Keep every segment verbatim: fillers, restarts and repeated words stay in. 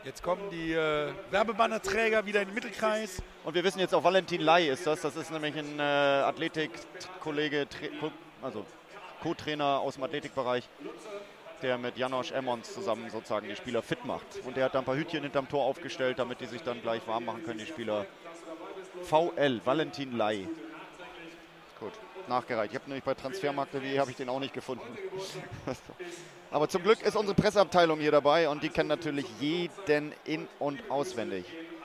Jetzt kommen die äh, Werbebannerträger wieder in den Mittelkreis. Und wir wissen jetzt auch, Valentin Lai ist das. Das ist nämlich ein äh, Athletik-Kollege, also Co-Trainer aus dem Athletikbereich, der mit Janosch Emmons zusammen sozusagen die Spieler fit macht. Und der hat da ein paar Hütchen hinterm Tor aufgestellt, damit die sich dann gleich warm machen können, die Spieler. V L, Valentin Lai. Gut, nachgereicht. Ich habe nämlich bei transfermarkt punkt de habe ich den auch nicht gefunden. Aber zum Glück ist unsere Presseabteilung hier dabei und die kennen natürlich jeden in- und auswendig.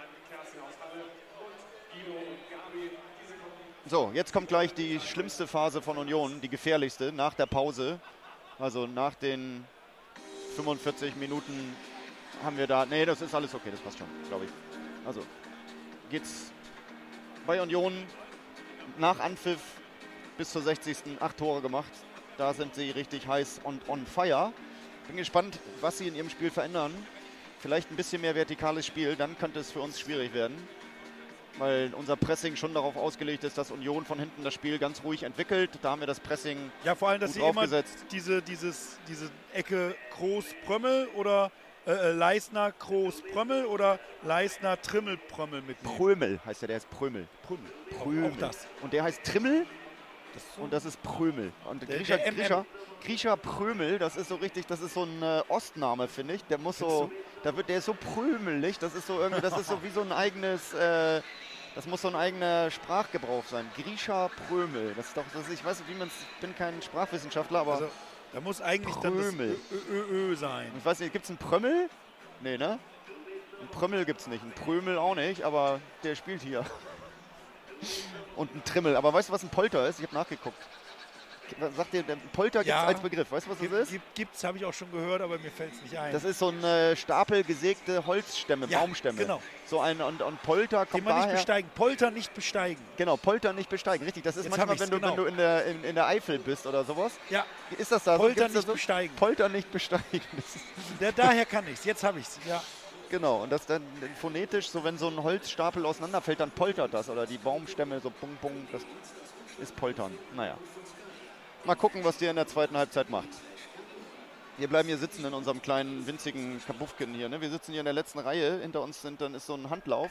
So, jetzt kommt gleich die schlimmste Phase von Union, die gefährlichste, nach der Pause. Also nach den fünfundvierzig Minuten haben wir da, nee, das ist alles okay, das passt schon, glaube ich. Also geht's bei Union nach Anpfiff bis zur sechzigsten acht Tore gemacht. Da sind sie richtig heiß und on fire. Bin gespannt, was sie in ihrem Spiel verändern. Vielleicht ein bisschen mehr vertikales Spiel, dann könnte es für uns schwierig werden. Weil unser Pressing schon darauf ausgelegt ist, dass Union von hinten das Spiel ganz ruhig entwickelt. Da haben wir das Pressing Ja, vor allem, dass gut sie immer aufgesetzt. diese, dieses, diese Ecke Kroos-Prömmel oder äh, Leistner Kroos-Prömmel oder Leistner Trimmel-Prömmel mitnehmen. Prömel heißt der, der heißt Prömel. Prömmel. Prömel. Auch das. Und der heißt Trimmel das ist so und das ist Prömel. Und Der- Grisha, der M M. Grisha, Grisha Prömel, das ist so richtig, das ist so ein äh, Ostname, finde ich. Der muss so, da wird der ist so prömelig, das ist so irgendwie, das ist so wie so ein eigenes, äh, das muss so ein eigener Sprachgebrauch sein. Grisha Prömel, das ist doch, das, ich weiß nicht, wie man es, ich bin kein Sprachwissenschaftler, aber Also, da muss eigentlich Prömel. dann das Ö, Ö, Ö sein. ich weiß nicht, gibt es einen Prömmel? Nee, ne? Ein Prömmel gibt es nicht, ein Prömel auch nicht, aber der spielt hier. Und ein Trimmel. Aber weißt du, was ein Polter ist? Ich habe nachgeguckt. Sagt dir, der Polter gibt es Ja. als Begriff. Weißt du, was das Gibt, ist? gibt, gibt's, habe ich auch schon gehört, aber mir fällt es nicht ein. Das ist so ein äh, Stapel gesägte Holzstämme, Ja, Baumstämme. genau. So ein und, und Polter Den kommt man nicht daher. besteigen. Polter nicht besteigen. Genau, Polter nicht besteigen. Richtig, das ist Jetzt manchmal, hab wenn ich's, du, wenn genau. du in der, in, in der Eifel bist oder sowas. Ja, Ist das da so? Polter Gibt's da nicht so? besteigen. Polter nicht besteigen. Das ist, Der, daher kann ich es. Jetzt habe ich es. Ja. genau, und das dann phonetisch, so wenn so ein Holzstapel auseinanderfällt, dann poltert das. Oder die Baumstämme so bung bung, das ist Poltern. Naja. Mal gucken, was der in der zweiten Halbzeit macht. Wir bleiben hier sitzen in unserem kleinen, winzigen Kabuffken hier. Ne? Wir sitzen hier in der letzten Reihe. Hinter uns sind, dann ist so ein Handlauf.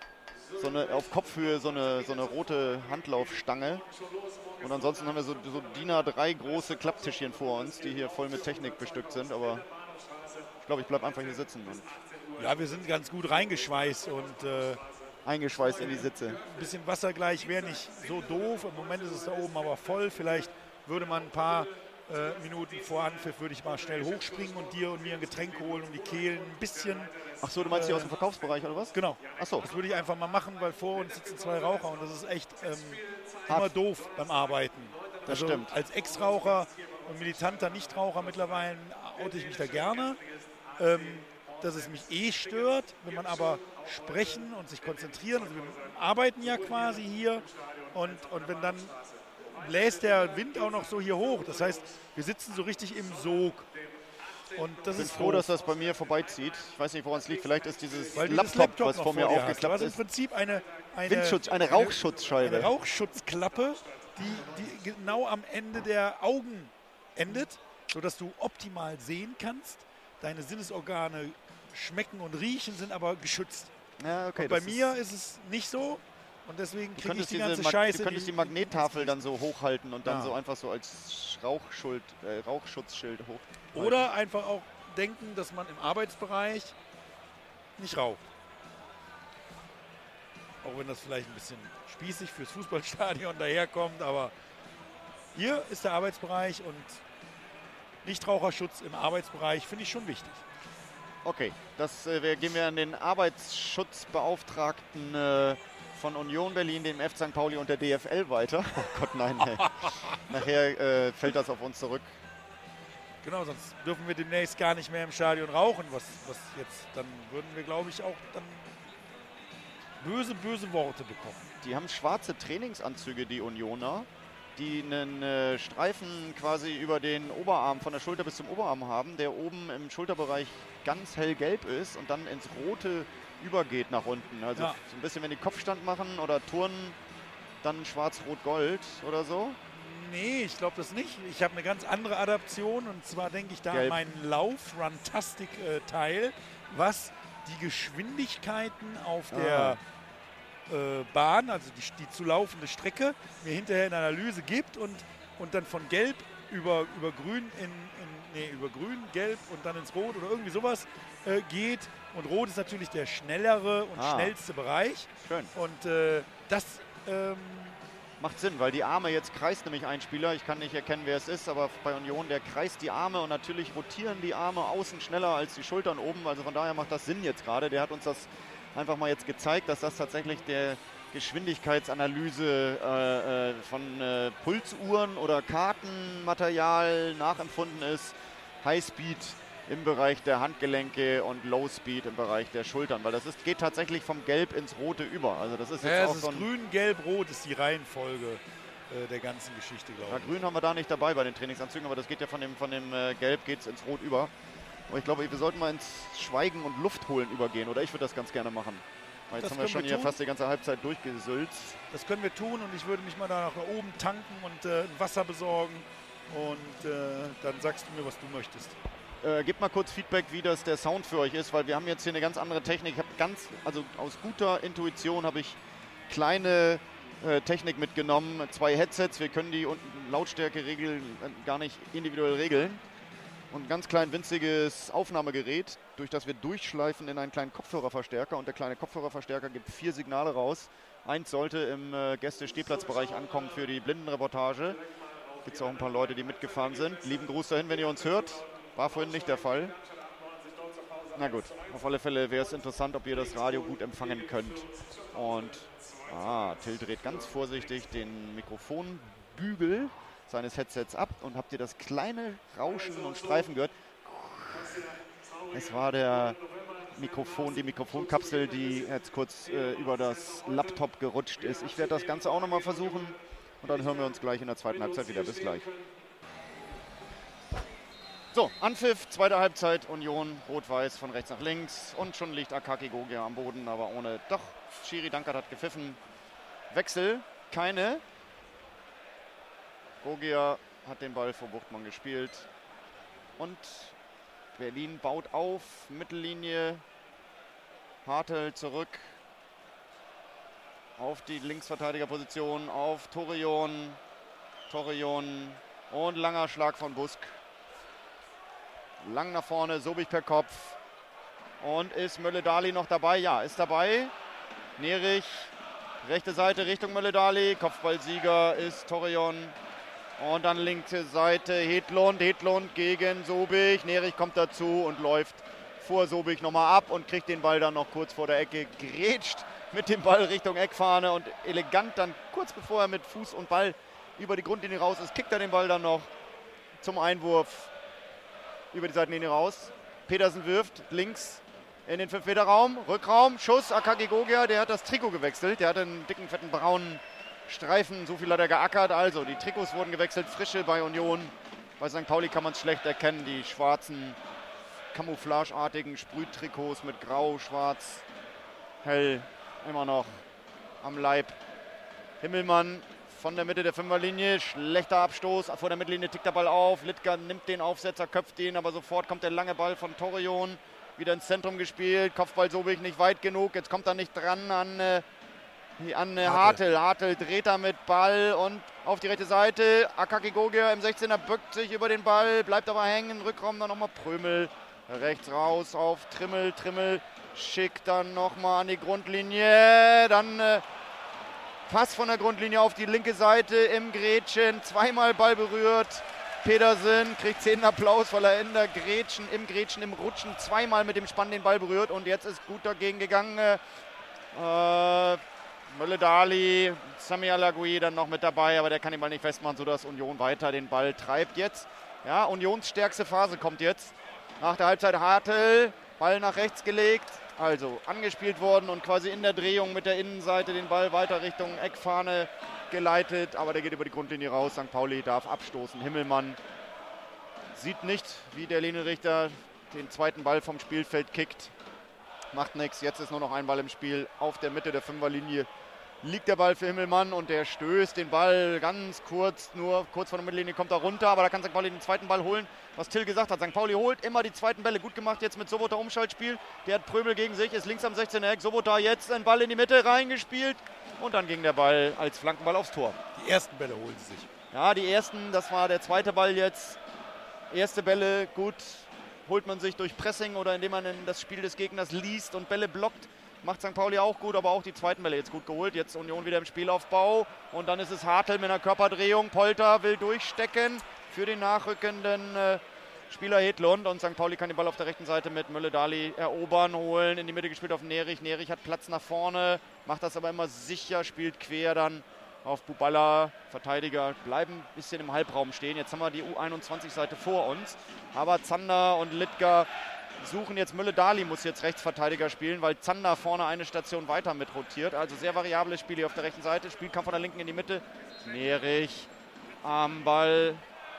So eine, auf Kopfhöhe so eine, so eine rote Handlaufstange. Und ansonsten haben wir so, so D I N A drei große Klapptischchen vor uns, die hier voll mit Technik bestückt sind. Aber ich glaube, ich bleibe einfach hier sitzen und ja, wir sind ganz gut reingeschweißt und äh, eingeschweißt in die Sitze. ein bisschen wassergleich wäre nicht so doof. Im Moment ist es da oben aber voll. Vielleicht würde man ein paar äh, Minuten vor Anpfiff würde ich mal schnell hochspringen und dir und mir ein Getränk holen, um die Kehlen ein bisschen. Ach so, du meinst hier aus dem Verkaufsbereich oder was? Genau. Ach so. Das würde ich einfach mal machen, weil vor uns sitzen zwei Raucher und das ist echt ähm, Hart. immer doof beim Arbeiten. Das also stimmt. Als Ex-Raucher und militanter Nichtraucher mittlerweile oute ich mich da gerne. Ähm, dass es mich eh stört, wenn man aber sprechen und sich konzentrieren, also wir arbeiten ja quasi hier und, und wenn dann bläst der Wind auch noch so hier hoch, das heißt, wir sitzen so richtig im Sog und das Ich bin ist froh, doof, dass das bei mir vorbeizieht. Ich weiß nicht, woran es liegt. Vielleicht ist dieses weil dieses Laptop, Laptop was noch vor mir dir hast. Du aufgeklappt hast im ist, Prinzip eine, eine, Windschutz, eine Rauchschutzscheibe. eine Rauchschutzklappe, die, die genau am Ende der Augen endet, sodass du optimal sehen kannst. Deine Sinnesorgane schmecken und riechen, sind aber geschützt. Ja, okay, Und bei das mir ist es nicht so und deswegen Du kriege ich könntest, die diese ganze Mag Scheiße. du könntest die die- Magnettafel dann so hochhalten und dann Ja. so einfach so als Rauchschuld, äh, Rauchschutzschild hoch. Oder einfach auch denken, dass man im Arbeitsbereich nicht raucht. Auch wenn das vielleicht ein bisschen spießig fürs Fußballstadion daherkommt, aber hier ist der Arbeitsbereich und Nichtraucherschutz im Arbeitsbereich finde ich schon wichtig. Okay, das äh, wir, gehen wir an den Arbeitsschutzbeauftragten äh, von Union Berlin, dem F C Sankt Pauli und der D F L weiter. Oh Gott, nein, ey. Nachher äh, fällt das auf uns zurück. Genau, sonst dürfen wir demnächst gar nicht mehr im Stadion rauchen, was, was jetzt, dann würden wir, glaube ich, auch dann böse, böse Worte bekommen. Die haben schwarze Trainingsanzüge, die Unioner, die einen äh, Streifen quasi über den Oberarm, von der Schulter bis zum Oberarm haben, der oben im Schulterbereich ganz hellgelb ist und dann ins Rote übergeht nach unten. Also Ja. so ein bisschen, wenn die Kopfstand machen oder Turnen, dann schwarz-rot-gold oder so. Nee, ich glaube das nicht. Ich habe eine ganz andere Adaption und zwar denke ich da Gelb. an meinen Lauf-Runtastic-Teil, was die Geschwindigkeiten auf Ah. der äh, Bahn, also die, die zu laufende Strecke, mir hinterher eine Analyse gibt und, und dann von Gelb über, über Grün in, in nee, über Grün, Gelb und dann ins Rot oder irgendwie sowas äh, geht. Und Rot ist natürlich der schnellere und Ah. schnellste Bereich. Schön. Und äh, das ähm, Macht Sinn, weil die Arme, jetzt kreist nämlich ein Spieler, ich kann nicht erkennen, wer es ist, aber bei Union, der kreist die Arme und natürlich rotieren die Arme außen schneller als die Schultern oben, also von daher macht das Sinn jetzt gerade. Der hat uns das einfach mal jetzt gezeigt, dass das tatsächlich der Geschwindigkeitsanalyse äh, äh, von äh, Pulsuhren oder Kartenmaterial nachempfunden ist. Highspeed im Bereich der Handgelenke und Low Speed im Bereich der Schultern, weil das ist, geht tatsächlich vom Gelb ins Rote über. Also das ist jetzt ja, auch es so ist ein Grün, Gelb, Rot ist die Reihenfolge äh, der ganzen Geschichte, glaube Ja, ich. Grün haben wir da nicht dabei bei den Trainingsanzügen, aber das geht ja von dem, von dem äh, Gelb geht's ins Rot über. Und ich glaube, wir sollten mal ins Schweigen und Luft holen übergehen, oder ich würde das ganz gerne machen. Weil jetzt Das haben wir können schon wir hier tun. fast die ganze Halbzeit durchgesülzt. Das können wir tun und ich würde mich mal da nach oben tanken und äh, Wasser besorgen und äh, dann sagst du mir, was du möchtest. Äh, gebt mal kurz Feedback, wie das der Sound für euch ist, weil wir haben jetzt hier eine ganz andere Technik. Ich habe ganz, also aus guter Intuition habe ich kleine äh, Technik mitgenommen, zwei Headsets. Wir können die unten Lautstärke regeln, äh, gar nicht individuell regeln. Und ein ganz klein winziges Aufnahmegerät, durch das wir durchschleifen in einen kleinen Kopfhörerverstärker. Und der kleine Kopfhörerverstärker gibt vier Signale raus. Eins sollte im äh, Gäste-Stehplatzbereich ankommen für die Blindenreportage. Gibt es auch ein paar Leute, die mitgefahren sind. Lieben Gruß dahin, wenn ihr uns hört. War vorhin nicht der Fall. Na gut, auf alle Fälle wäre es interessant, ob ihr das Radio gut empfangen könnt. Und ah, Till dreht ganz vorsichtig den Mikrofonbügel seines Headsets ab. Und habt ihr das kleine Rauschen und Streifen gehört? Es war der Mikrofon, die Mikrofonkapsel, die jetzt kurz äh, über das Laptop gerutscht ist. Ich werde das Ganze auch nochmal versuchen. Und dann hören wir uns gleich in der zweiten Halbzeit wieder. Bis gleich. So, Anpfiff, zweite Halbzeit, Union, Rot-Weiß von rechts nach links und schon liegt Akaki Gogia am Boden, aber ohne, doch, Schiri Dankert hat gepfiffen. Wechsel, keine. Gogia hat den Ball vor Buchtmann gespielt und Berlin baut auf, Mittellinie, Hartel zurück auf die Linksverteidigerposition, auf Torrejon, Torrejon und langer Schlag von Busk. Lang nach vorne, Sobich per Kopf. Und ist Mölle-Dali noch dabei? Ja, ist dabei. Nerich, rechte Seite Richtung Mölle-Dali. Kopfballsieger ist Torrejon. Und dann linke Seite Hedlund. Hedlund gegen Sobich. Nerich kommt dazu und läuft vor Sobich nochmal ab und kriegt den Ball dann noch kurz vor der Ecke. Grätscht mit dem Ball Richtung Eckfahne und elegant dann kurz bevor er mit Fuß und Ball über die Grundlinie raus ist, kickt er den Ball dann noch zum Einwurf über die Seitenlinie raus. Petersen wirft links in den fünf Meter Raum. Rückraum, Schuss, Akaki Gogia, der hat das Trikot gewechselt. Der hat einen dicken, fetten, braunen Streifen. So viel hat er geackert. Also, die Trikots wurden gewechselt. Frische bei Union. Bei Sankt Pauli kann man es schlecht erkennen. Die schwarzen, camouflageartigen Sprühtrikots mit Grau, Schwarz, Hell immer noch am Leib. Himmelmann von der Mitte der Fünferlinie, schlechter Abstoß, vor der Mittellinie tickt der Ball auf, Littger nimmt den Aufsetzer, köpft ihn, aber sofort kommt der lange Ball von Torrejon, wieder ins Zentrum gespielt, Kopfball Sobich nicht weit genug, jetzt kommt er nicht dran an, äh, an äh, Hartel. Hartel dreht da mit Ball und auf die rechte Seite, Akaki Gogia im sechzehner bückt sich über den Ball, bleibt aber hängen, Rückraum dann nochmal Prömel, rechts raus auf Trimmel, Trimmel schickt dann nochmal an die Grundlinie, dann äh, Pass von der Grundlinie auf die linke Seite im Grätschen, zweimal Ball berührt. Petersen kriegt zehnten Applaus, weil er in der Grätschen, im Grätschen, im Rutschen zweimal mit dem Spann den Ball berührt. Und jetzt ist gut dagegen gegangen. Äh, Mölle-Dali, Sami Alagui dann noch mit dabei, aber der kann den Ball nicht festmachen, sodass Union weiter den Ball treibt jetzt. Ja, Unions stärkste Phase kommt jetzt. Nach der Halbzeit Hartel, Ball nach rechts gelegt. Also angespielt worden und quasi in der Drehung mit der Innenseite den Ball weiter Richtung Eckfahne geleitet. Aber der geht über die Grundlinie raus. Sankt Pauli darf abstoßen. Himmelmann sieht nicht, wie der Linienrichter den zweiten Ball vom Spielfeld kickt. Macht nichts. Jetzt ist nur noch ein Ball im Spiel auf der Mitte der Fünferlinie. liegt der Ball für Himmelmann und der stößt den Ball ganz kurz, nur kurz vor der Mittellinie kommt er runter, aber da kann Sankt Pauli den zweiten Ball holen. Was Till gesagt hat, Sankt Pauli holt immer die zweiten Bälle, gut gemacht jetzt mit Sobota Umschaltspiel. Der hat Prömel gegen sich, ist links am sechzehner Eck, Sobota jetzt ein Ball in die Mitte reingespielt und dann ging der Ball als Flankenball aufs Tor. Die ersten Bälle holen sie sich. Ja, die ersten, das war der zweite Ball jetzt. Erste Bälle, gut, holt man sich durch Pressing oder indem man in das Spiel des Gegners liest und Bälle blockt. Macht Sankt Pauli auch gut, aber auch die zweiten Bälle jetzt gut geholt. Jetzt Union wieder im Spielaufbau und dann ist es Hartl mit einer Körperdrehung. Polter will durchstecken für den nachrückenden äh, Spieler Hedlund und Sankt Pauli kann den Ball auf der rechten Seite mit Mölle-Dali erobern, holen. In die Mitte gespielt auf Nerich. Nerich hat Platz nach vorne, macht das aber immer sicher, spielt quer dann auf Buballa. Verteidiger bleiben ein bisschen im Halbraum stehen. Jetzt haben wir die U einundzwanzig-Seite vor uns, aber Zander und Littger suchen jetzt. Mölle-Dali muss jetzt Rechtsverteidiger spielen, weil Zander vorne eine Station weiter mit rotiert. Also sehr variables Spiel hier auf der rechten Seite. Spielkampf von der linken in die Mitte. Nerich am Ball.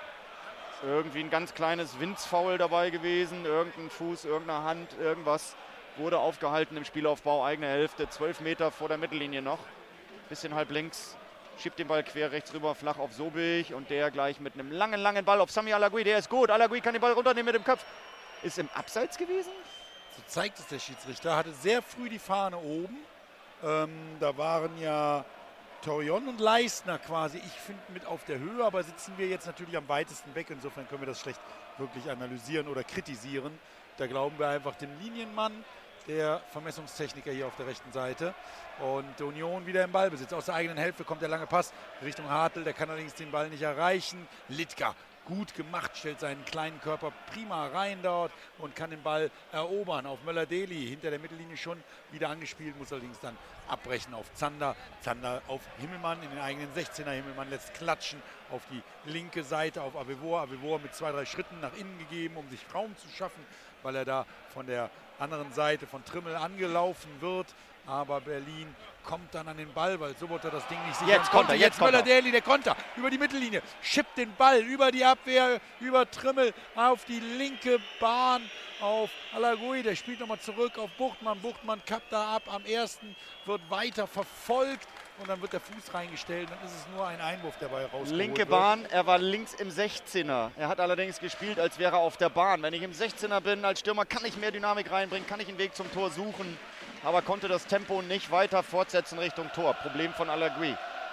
Irgendwie ein ganz kleines Windsfoul dabei gewesen. Irgendein Fuß, irgendeine Hand, irgendwas wurde aufgehalten im Spielaufbau. Eigene Hälfte, zwölf Meter vor der Mittellinie noch. Bisschen halb links. Schiebt den Ball quer rechts rüber, flach auf Sobich. Und der gleich mit einem langen, langen Ball auf Sami Alagui. Der ist gut. Alagui kann den Ball runternehmen mit dem Kopf. Ist im Abseits gewesen? So zeigt es der Schiedsrichter. Hatte sehr früh die Fahne oben. Ähm, da waren ja Torion und Leistner quasi, ich finde, mit auf der Höhe, aber sitzen wir jetzt natürlich am weitesten weg. Insofern können wir das schlecht wirklich analysieren oder kritisieren. Da glauben wir einfach dem Linienmann, der Vermessungstechniker hier auf der rechten Seite. Und Union wieder im Ballbesitz. Aus der eigenen Hälfte kommt der lange Pass Richtung Hartl. Der kann allerdings den Ball nicht erreichen. Littger. Gut gemacht, stellt seinen kleinen Körper prima rein dort und kann den Ball erobern auf Möller-Deli. Hinter der Mittellinie schon wieder angespielt, muss allerdings dann abbrechen auf Zander. Zander auf Himmelmann in den eigenen sechzehner. Himmelmann lässt klatschen auf die linke Seite auf Avevor. Avevor mit zwei, drei Schritten nach innen gegeben, um sich Raum zu schaffen, weil er da von der anderen Seite von Trimmel angelaufen wird. Aber Berlin kommt dann an den Ball, weil Sobota das Ding nicht sicher jetzt konnte. Jetzt, jetzt Möller-Deli, der Konter über die Mittellinie, schippt den Ball über die Abwehr, über Trimmel auf die linke Bahn auf Alagui. Der spielt nochmal zurück auf Buchtmann. Buchtmann kappt da ab. Am ersten wird weiter verfolgt und dann wird der Fuß reingestellt. Dann ist es nur ein Einwurf, der bei rausgeholt Linke wird. Bahn, er war links im sechzehner. Er hat allerdings gespielt, als wäre er auf der Bahn. Wenn ich im sechzehner bin als Stürmer, kann ich mehr Dynamik reinbringen, kann ich einen Weg zum Tor suchen. Aber konnte das Tempo nicht weiter fortsetzen Richtung Tor. Problem von Alagui.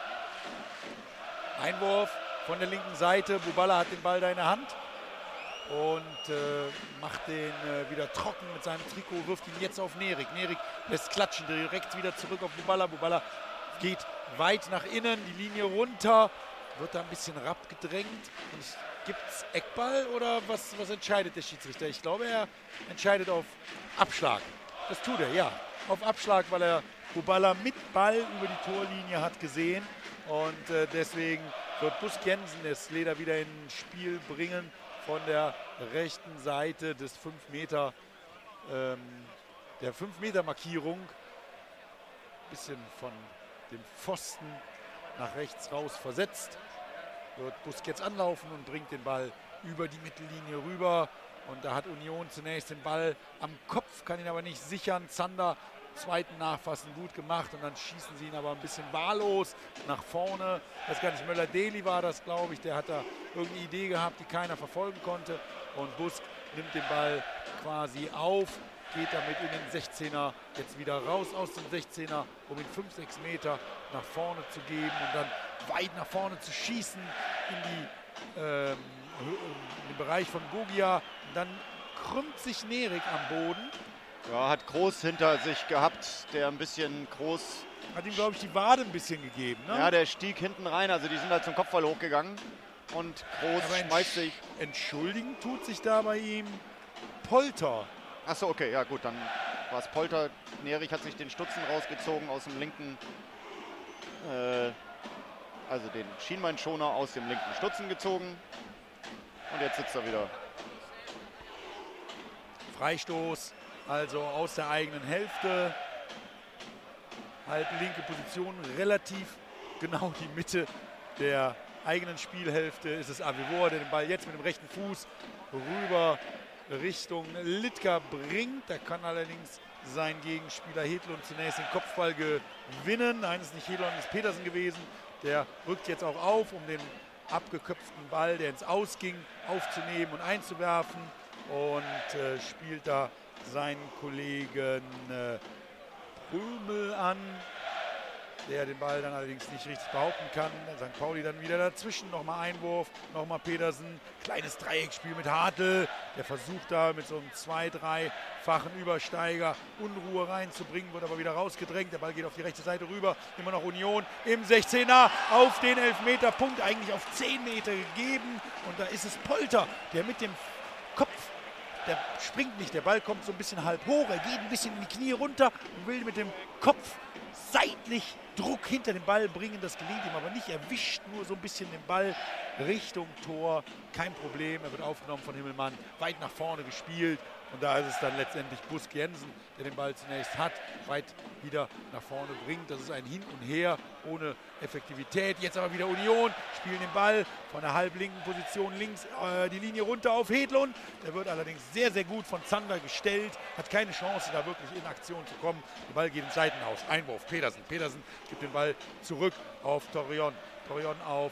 Einwurf von der linken Seite. Buballa hat den Ball da in der Hand und äh, macht den äh, wieder trocken mit seinem Trikot, wirft ihn jetzt auf Nerik. Nerik lässt klatschen, direkt wieder zurück auf Buballa. Buballa geht weit nach innen, die Linie runter, wird da ein bisschen rapp gedrängt. Gibt es Eckball oder was, was entscheidet der Schiedsrichter? Ich glaube, er entscheidet auf Abschlag. Das tut er, ja. Auf Abschlag, weil er Buballa mit Ball über die Torlinie hat gesehen. Und äh, deswegen wird Busk Jensen das Leder wieder ins Spiel bringen von der rechten Seite des fünf Meter, ähm, der fünf Meter Markierung. Bisschen von dem Pfosten nach rechts raus versetzt. Wird Busk jetzt anlaufen und bringt den Ball über die Mittellinie rüber. Und da hat Union zunächst den Ball am Kopf, kann ihn aber nicht sichern. Zander, zweiten Nachfassen, gut gemacht. Und dann schießen sie ihn aber ein bisschen wahllos nach vorne. Das gar nicht, Möller-Deli war das, glaube ich. Der hat da irgendeine Idee gehabt, die keiner verfolgen konnte. Und Busk nimmt den Ball quasi auf, geht damit in den sechzehner, jetzt wieder raus aus dem sechzehner, um ihn fünf, sechs Meter nach vorne zu geben und dann weit nach vorne zu schießen in die ähm, im Bereich von Gogia. Dann krümmt sich Nerik am Boden. Ja, hat Groß hinter sich gehabt, der ein bisschen Groß... Hat ihm, glaube ich, die Wade ein bisschen gegeben, ne? Ja, der stieg hinten rein, also die sind halt zum Kopfball hochgegangen. Und Groß Aber schmeißt sich... Entschuldigen tut sich da bei ihm Polter. Achso, okay, ja gut, dann war es Polter. Nerich hat sich den Stutzen rausgezogen aus dem linken... Äh, also den Schienbeinschoner aus dem linken Stutzen gezogen. Und jetzt sitzt er wieder. Freistoß, also aus der eigenen Hälfte. Halt linke Position, relativ genau die Mitte der eigenen Spielhälfte ist es Avevor, der den Ball jetzt mit dem rechten Fuß rüber Richtung Littker bringt. Da kann allerdings sein Gegenspieler Hedlund zunächst den Kopfball gewinnen. Nein, es ist nicht Hedlund, es ist Petersen gewesen. Der rückt jetzt auch auf, um den abgeköpften Ball, der ins Aus ging, aufzunehmen und einzuwerfen. Und äh, spielt da seinen Kollegen äh, Prümel an, der den Ball dann allerdings nicht richtig behaupten kann. Sankt Pauli dann wieder dazwischen, nochmal Einwurf, nochmal Petersen. Kleines Dreiecksspiel mit Hartl, der versucht da mit so einem zwei-, dreifachen Übersteiger Unruhe reinzubringen, wird aber wieder rausgedrängt. Der Ball geht auf die rechte Seite rüber, immer noch Union im sechzehner auf den Elfmeterpunkt, eigentlich auf zehn Meter gegeben. Und da ist es Polter, der mit dem Kopf, der springt nicht, der Ball kommt so ein bisschen halb hoch, er geht ein bisschen in die Knie runter und will mit dem Kopf seitlich Druck hinter den Ball bringen. Das gelingt ihm aber nicht. Er wischt nur so ein bisschen den Ball Richtung Tor. Kein Problem. Er wird aufgenommen von Himmelmann. Weit nach vorne gespielt. Und da ist es dann letztendlich Busk Jensen, der den Ball zunächst hat, weit wieder nach vorne bringt. Das ist ein Hin und Her ohne Effektivität. Jetzt aber wieder Union, spielen den Ball von der halblinken Position links äh, die Linie runter auf Hedlund. Der wird allerdings sehr, sehr gut von Zander gestellt, hat keine Chance, da wirklich in Aktion zu kommen. Der Ball geht ins Seitenaus. Einwurf, Petersen. Petersen gibt den Ball zurück auf Torion. Torion auf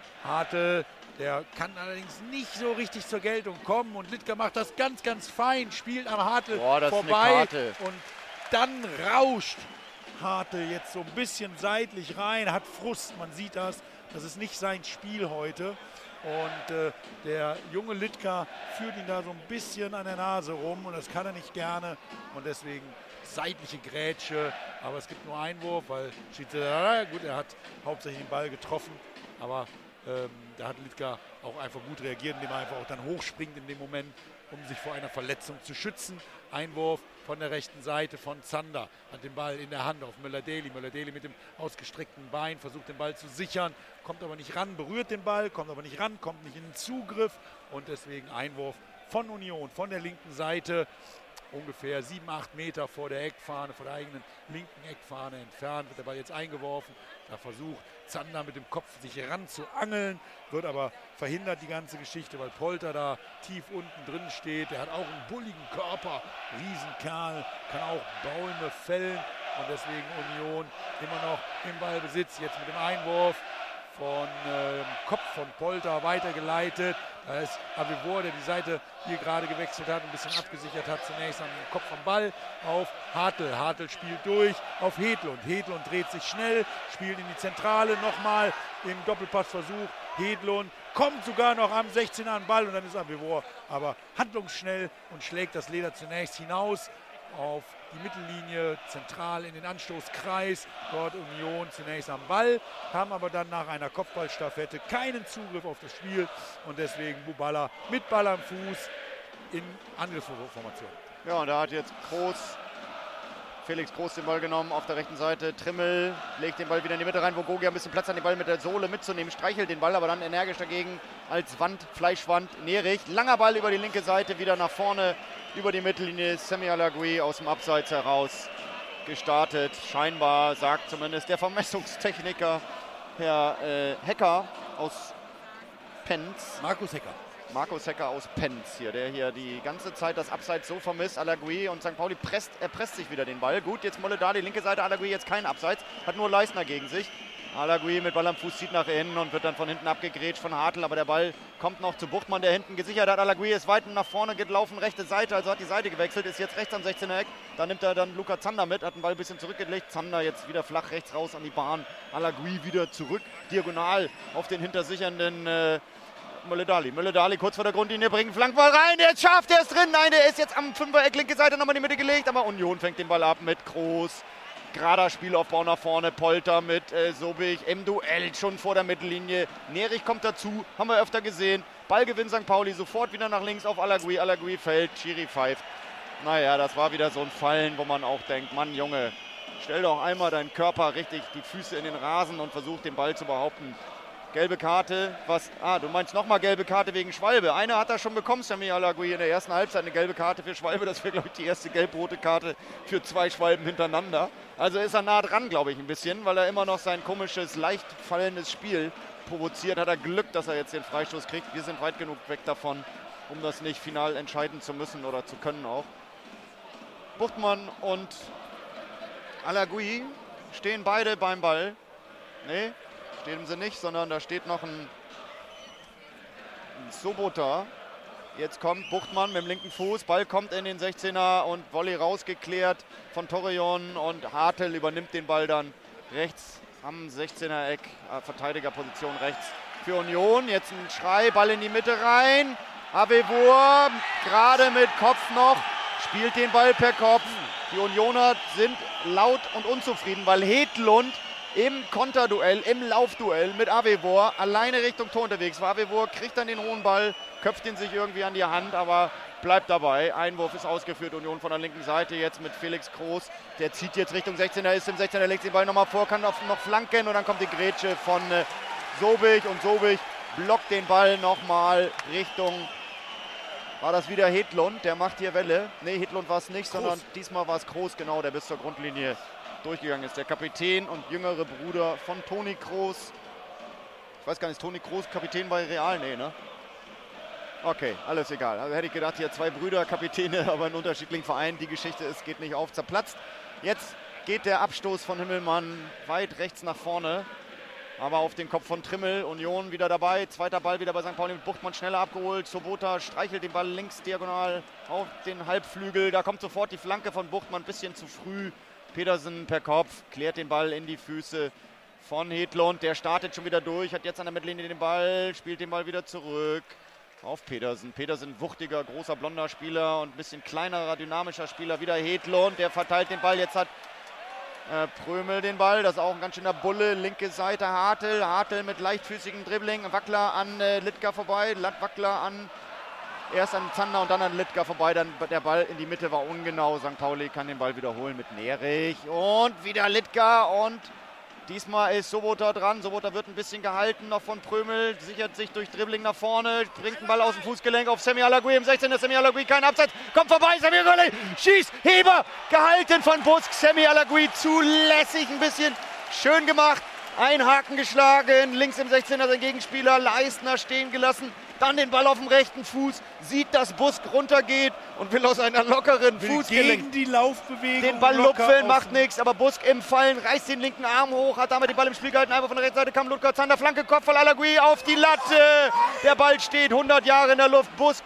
Hartl. Der kann allerdings nicht so richtig zur Geltung kommen und Littker macht das ganz, ganz fein, spielt am Hartl Boah, das vorbei ist eine Karte. Und dann rauscht Hartl jetzt so ein bisschen seitlich rein, hat Frust, man sieht das, das ist nicht sein Spiel heute und äh, der junge Littker führt ihn da so ein bisschen an der Nase rum und das kann er nicht gerne und deswegen seitliche Grätsche, aber es gibt nur Einwurf, weil Schiedsrichter, gut, er hat hauptsächlich den Ball getroffen, aber Ähm, da hat Littker auch einfach gut reagiert, indem er einfach auch dann hochspringt in dem Moment, um sich vor einer Verletzung zu schützen. Einwurf von der rechten Seite von Zander, hat den Ball in der Hand auf Müller-Deli. Müller-Deli mit dem ausgestreckten Bein versucht den Ball zu sichern, kommt aber nicht ran, berührt den Ball, kommt aber nicht ran, kommt nicht in den Zugriff und deswegen Einwurf von Union, von der linken Seite. Ungefähr sieben, acht Meter vor der Eckfahne, vor der eigenen linken Eckfahne entfernt, wird der Ball jetzt eingeworfen. Da versucht Zander mit dem Kopf sich ran zu angeln, wird aber verhindert die ganze Geschichte, weil Polter da tief unten drin steht. Der hat auch einen bulligen Körper, Riesenkerl, kann auch Bäume fällen und deswegen Union immer noch im Ballbesitz. Jetzt mit dem Einwurf von äh, Kopf von Polter weitergeleitet. Da ist Avivor, der die Seite hier gerade gewechselt hat, ein bisschen abgesichert hat. Zunächst am Kopf am Ball auf Hartl. Hartl spielt durch auf Hedlund. Hedlund dreht sich schnell, spielt in die Zentrale nochmal im Doppelpassversuch. Hedlund kommt sogar noch am sechzehner an den Ball und dann ist Avivor aber handlungsschnell und schlägt das Leder zunächst hinaus auf die Mittellinie, zentral in den Anstoßkreis, dort Union zunächst am Ball, haben aber dann nach einer Kopfballstaffette keinen Zugriff auf das Spiel und deswegen Buballa mit Ball am Fuß in Angriffsformation. Ja, und da hat jetzt Groß, Felix Groß den Ball genommen auf der rechten Seite. Trimmel legt den Ball wieder in die Mitte rein, wo Gogia ein bisschen Platz hat, den Ball mit der Sohle mitzunehmen, streichelt den Ball, aber dann energisch dagegen als Wand, Fleischwand, Nerich. Langer Ball über die linke Seite, wieder nach vorne über die Mittellinie. Semi Alagui aus dem Abseits heraus gestartet. Scheinbar, sagt zumindest der Vermessungstechniker Herr äh, Hecker aus Penz. Markus Hecker. Markus Hecker aus Penz hier, der hier die ganze Zeit das Abseits so vermisst. Alagui und Sankt Pauli presst, er presst sich wieder den Ball. Gut, jetzt Molle da, die linke Seite, Alagui jetzt kein Abseits, hat nur Leistner gegen sich. Alagui mit Ball am Fuß zieht nach innen und wird dann von hinten abgegrätscht von Hartl, aber der Ball kommt noch zu Buchtmann, der hinten gesichert hat. Alagui ist weit nach vorne gelaufen, rechte Seite, also hat die Seite gewechselt, ist jetzt rechts am sechzehner Eck. Da nimmt er dann Luca Zander mit, hat den Ball ein bisschen zurückgelegt. Zander jetzt wieder flach rechts raus an die Bahn. Alagui wieder zurück, diagonal auf den hintersichernden äh, Mölle-Dali. Mölle-Dali kurz vor der Grundlinie, bringt einen Flankball rein, der ist scharf, der ist drin. Nein, der ist jetzt am Fünfer-Eck, linke Seite nochmal in die Mitte gelegt, aber Union fängt den Ball ab mit Groß. Gerader Spielaufbau nach vorne, Polter mit äh, Sobich im Duell schon vor der Mittellinie. Nerich kommt dazu, haben wir öfter gesehen. Ballgewinn Sankt Pauli, sofort wieder nach links auf Alagui. Alagui fällt, Schiri pfeift. Naja, das war wieder so ein Fallen, wo man auch denkt, Mann Junge, stell doch einmal deinen Körper richtig, die Füße in den Rasen und versuch den Ball zu behaupten. Gelbe Karte, was, ah, du meinst nochmal gelbe Karte wegen Schwalbe. Eine hat er schon bekommen, Sami Alagui, in der ersten Halbzeit eine gelbe Karte für Schwalbe. Das wäre, glaube ich, die erste gelb-rote Karte für zwei Schwalben hintereinander. Also ist er nah dran, glaube ich, ein bisschen, weil er immer noch sein komisches, leicht fallendes Spiel provoziert. Hat er Glück, dass er jetzt den Freistoß kriegt. Wir sind weit genug weg davon. um das nicht final entscheiden zu müssen oder zu können auch. Buchtmann und Alagui stehen beide beim Ball. Nee, stehen sie nicht, sondern da steht noch ein, ein Sobota. Jetzt kommt Buchtmann mit dem linken Fuß, Ball kommt in den sechzehner und Volley rausgeklärt von Torrejon und Hartl übernimmt den Ball dann rechts am sechzehner Eck, äh, Verteidigerposition rechts für Union. Jetzt ein Schrei, Ball in die Mitte rein. Avevour gerade mit Kopf noch, spielt den Ball per Kopf. Die Unioner sind laut und unzufrieden, weil Hedlund im Konterduell, im Laufduell mit Avevour alleine Richtung Tor unterwegs war. Avevour kriegt dann den hohen Ball, köpft ihn sich irgendwie an die Hand, aber bleibt dabei. Einwurf ist ausgeführt, Union von der linken Seite jetzt mit Felix Groß. Der zieht jetzt Richtung sechzehner, ist im sechzehner, legt den Ball nochmal vor, kann auf noch flanken und dann kommt die Grätsche von äh, Sobich und Sobich blockt den Ball nochmal Richtung, war das wieder Hedlund, der macht hier Welle. Ne, Hedlund war es nicht, Groß. Sondern diesmal war es Groß, genau, der bis zur Grundlinie durchgegangen ist. Der Kapitän und jüngere Bruder von Toni Kroos. Ich weiß gar nicht, ist Toni Kroos Kapitän bei Real? Nee, ne? Okay, alles egal. Also hätte ich gedacht, hier zwei Brüder, Kapitäne, aber in unterschiedlichen Vereinen. Die Geschichte ist, geht nicht auf, zerplatzt. Jetzt geht der Abstoß von Himmelmann weit rechts nach vorne. Aber auf den Kopf von Trimmel, Union wieder dabei. Zweiter Ball wieder bei Sankt Pauli mit Buchtmann schneller abgeholt. Sobota streichelt den Ball links diagonal auf den Halbflügel. Da kommt sofort die Flanke von Buchtmann, ein bisschen zu früh. Petersen per Kopf, klärt den Ball in die Füße von Hedlund. Der startet schon wieder durch, hat jetzt an der Mittellinie den Ball, spielt den Ball wieder zurück auf Petersen. Petersen, wuchtiger, großer, blonder Spieler und ein bisschen kleinerer, dynamischer Spieler. Wieder Hedlund, der verteilt den Ball. Jetzt hat äh, Prömel den Ball, das ist auch ein ganz schöner Bulle. Linke Seite Hartl, Hartl mit leichtfüßigem Dribbling. Wackler an äh, Littger vorbei, Wackler an erst an Zander und dann an Littger vorbei, dann der Ball in die Mitte war ungenau. Sankt Pauli kann den Ball wiederholen mit Nerich und wieder Littger und diesmal ist Sobota dran. Sobota wird ein bisschen gehalten noch von Prömel, sichert sich durch Dribbling nach vorne, bringt den Ball aus dem Fußgelenk auf Semi Alagui im sechzehner. Semi Alagui, kein Abseits, kommt vorbei, Semi Alagui, schießt, Heber, gehalten von Busk. Semi Alagui zulässig, ein bisschen schön gemacht, ein Haken geschlagen, links im sechzehner sein Gegenspieler, Leistner stehen gelassen. Dann den Ball auf dem rechten Fuß, sieht, dass Busk runtergeht und will aus einer lockeren Fußgelenk gegen die Laufbewegung den Ball lupfeln, macht nichts, aber Busk im Fallen reißt den linken Arm hoch, hat damit den Ball im Spiel gehalten, einfach von der rechten Seite kam Ludger Zander, Flanke, Kopf von Alagui auf die Latte. Der Ball steht hundert Jahre in der Luft, Busk